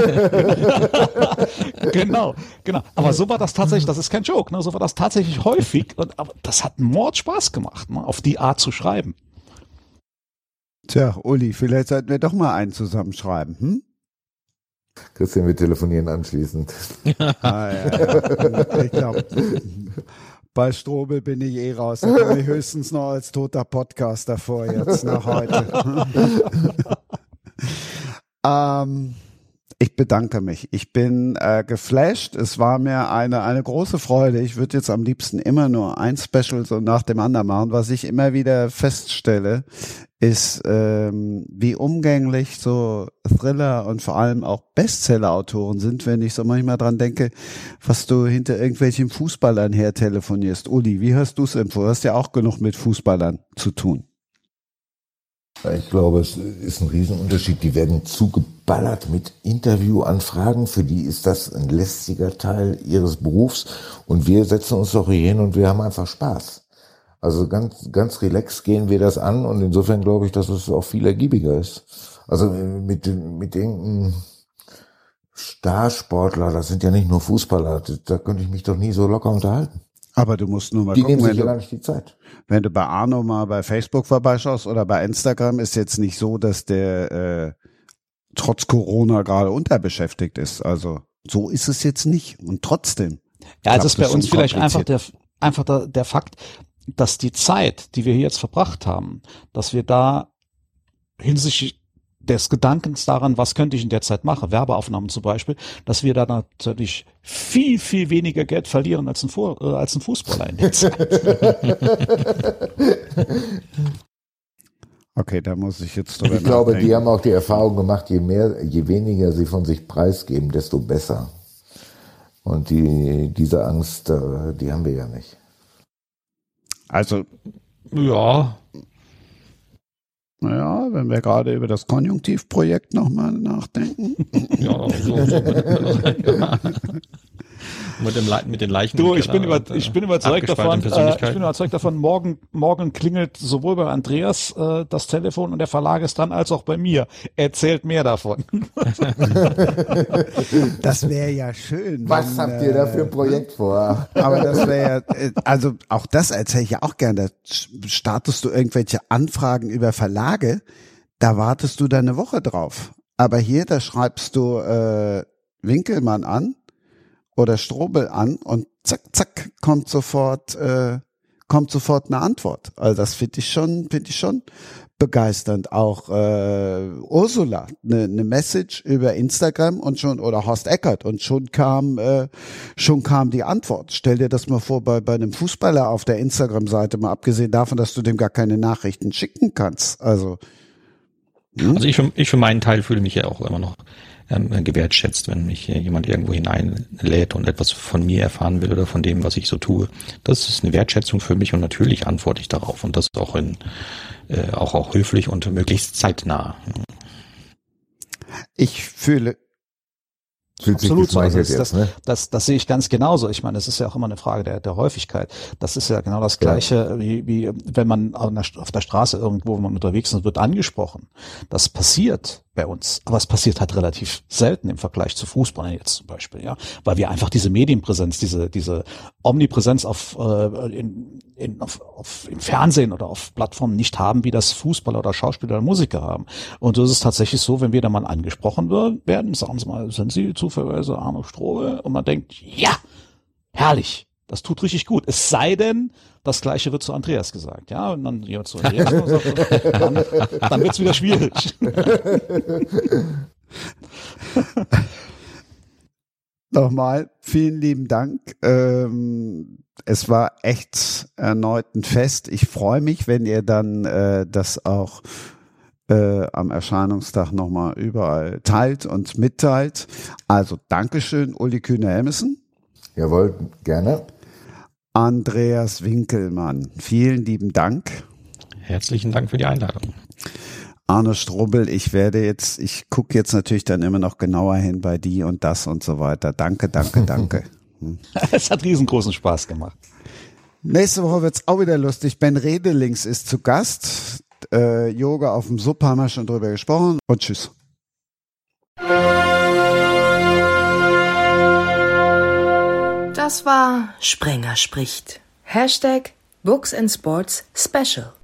Genau. Aber so war das tatsächlich, das ist kein Joke, ne? So war das tatsächlich häufig, aber das hat Mord Spaß gemacht, ne? Auf die Art zu schreiben.
Tja, Uli, vielleicht sollten wir doch mal einen zusammenschreiben,
Christian, wir telefonieren anschließend.
Ja. Ich glaube, bei Strobel bin ich raus. Da komme ich höchstens noch als toter Podcaster vor jetzt nach heute. Ich bedanke mich. Ich bin geflasht. Es war mir eine große Freude. Ich würde jetzt am liebsten immer nur ein Special so nach dem anderen machen. Was ich immer wieder feststelle, ist, wie umgänglich so Thriller und vor allem auch Bestseller-Autoren sind, wenn ich so manchmal dran denke, was du hinter irgendwelchen Fußballern her telefonierst. Uli, wie hast du es empfunden? Du hast ja auch genug mit Fußballern zu tun.
Ich glaube, es ist ein Riesenunterschied. Die werden zugeballert mit Interviewanfragen. Für die ist das ein lästiger Teil ihres Berufs. Und wir setzen uns doch hier hin und wir haben einfach Spaß. Also ganz relaxed gehen wir das an. Und insofern glaube ich, dass es auch viel ergiebiger ist. Also mit irgendeinem Starsportler, das sind ja nicht nur Fußballer, da könnte ich mich doch nie so locker unterhalten.
Aber du musst nur mal
die
gucken,
nehmen sich ja gar nicht die Zeit.
Wenn du bei Arno mal bei Facebook vorbeischaust oder bei Instagram, ist jetzt nicht so, dass der trotz Corona gerade unterbeschäftigt ist. Also so ist es jetzt nicht. Und trotzdem.
Ja, also ist bei uns vielleicht einfach der Fakt, dass die Zeit, die wir hier jetzt verbracht haben, dass wir da hinsichtlich des Gedankens daran, was könnte ich in der Zeit machen, Werbeaufnahmen zum Beispiel, dass wir da natürlich viel, viel weniger Geld verlieren als ein Fußballer in der Zeit.
Okay, da muss ich jetzt drüber
Ich glaube,
nachdenken.
die haben auch die Erfahrung gemacht, je weniger sie von sich preisgeben, desto besser. Und diese Angst, die haben wir ja nicht.
Also,
Ja,
naja, wenn wir gerade über das Konjunktivprojekt nochmal nachdenken.
ja, mit den Leichen.
Du, ich bin überzeugt davon, morgen klingelt sowohl bei Andreas das Telefon und der Verlag ist dran, als auch bei mir. Erzählt mehr davon.
Das wäre ja schön.
Was habt ihr da für ein Projekt vor?
Aber das wäre ja, also auch das erzähle ich ja auch gerne. Da startest du irgendwelche Anfragen über Verlage, da wartest du dann eine Woche drauf. Aber hier, da schreibst du Winkelmann an oder Strobel an und zack, zack, kommt sofort eine Antwort. Also das finde ich schon begeisternd. Auch Ursula, eine Message über Instagram und schon, oder Horst Eckert, und schon kam die Antwort. Stell dir das mal vor, bei einem Fußballer auf der Instagram-Seite, mal abgesehen davon, dass du dem gar keine Nachrichten schicken kannst. Also
ich für meinen Teil fühle mich ja auch immer noch gewertschätzt, wenn mich jemand irgendwo hineinlädt und etwas von mir erfahren will oder von dem, was ich so tue. Das ist eine Wertschätzung für mich und natürlich antworte ich darauf und das auch auch höflich und möglichst zeitnah.
ich fühle,
Absolut so. Also
das sehe ich ganz genauso. Ich meine, es ist ja auch immer eine Frage der Häufigkeit. Das ist ja genau das Gleiche, wie wenn man auf der Straße irgendwo, wo man unterwegs ist, wird angesprochen. Das passiert bei uns, aber es passiert halt relativ selten im Vergleich zu Fußballern jetzt zum Beispiel, ja, weil wir einfach diese Medienpräsenz, diese Omnipräsenz im Fernsehen oder auf Plattformen nicht haben, wie das Fußballer oder Schauspieler oder Musiker haben. Und so ist es tatsächlich so, wenn wir da mal angesprochen werden, sagen Sie mal, sind Sie zufälligerweise Arno Strobel? Und man denkt, ja, herrlich. Das tut richtig gut. Es sei denn, das Gleiche wird zu Andreas gesagt. Ja, und dann jemand zu Andreas dann wird's wieder schwierig.
Nochmal, vielen lieben Dank. Es war echt erneut ein Fest. Ich freue mich, wenn ihr dann das auch am Erscheinungstag nochmal überall teilt und mitteilt. Also Dankeschön, Uli Kühne-Helmesen.
Jawohl, gerne.
Andreas Winkelmann, vielen lieben Dank.
Herzlichen Dank für die Einladung.
Arno Strobel, ich gucke jetzt natürlich dann immer noch genauer hin bei die und das und so weiter. Danke.
Es hat riesengroßen Spaß gemacht.
Nächste Woche wird's auch wieder lustig. Ben Redelings ist zu Gast. Yoga auf dem Sub haben wir schon drüber gesprochen. Und tschüss.
Das war Sprenger spricht. #Books and Sports Special.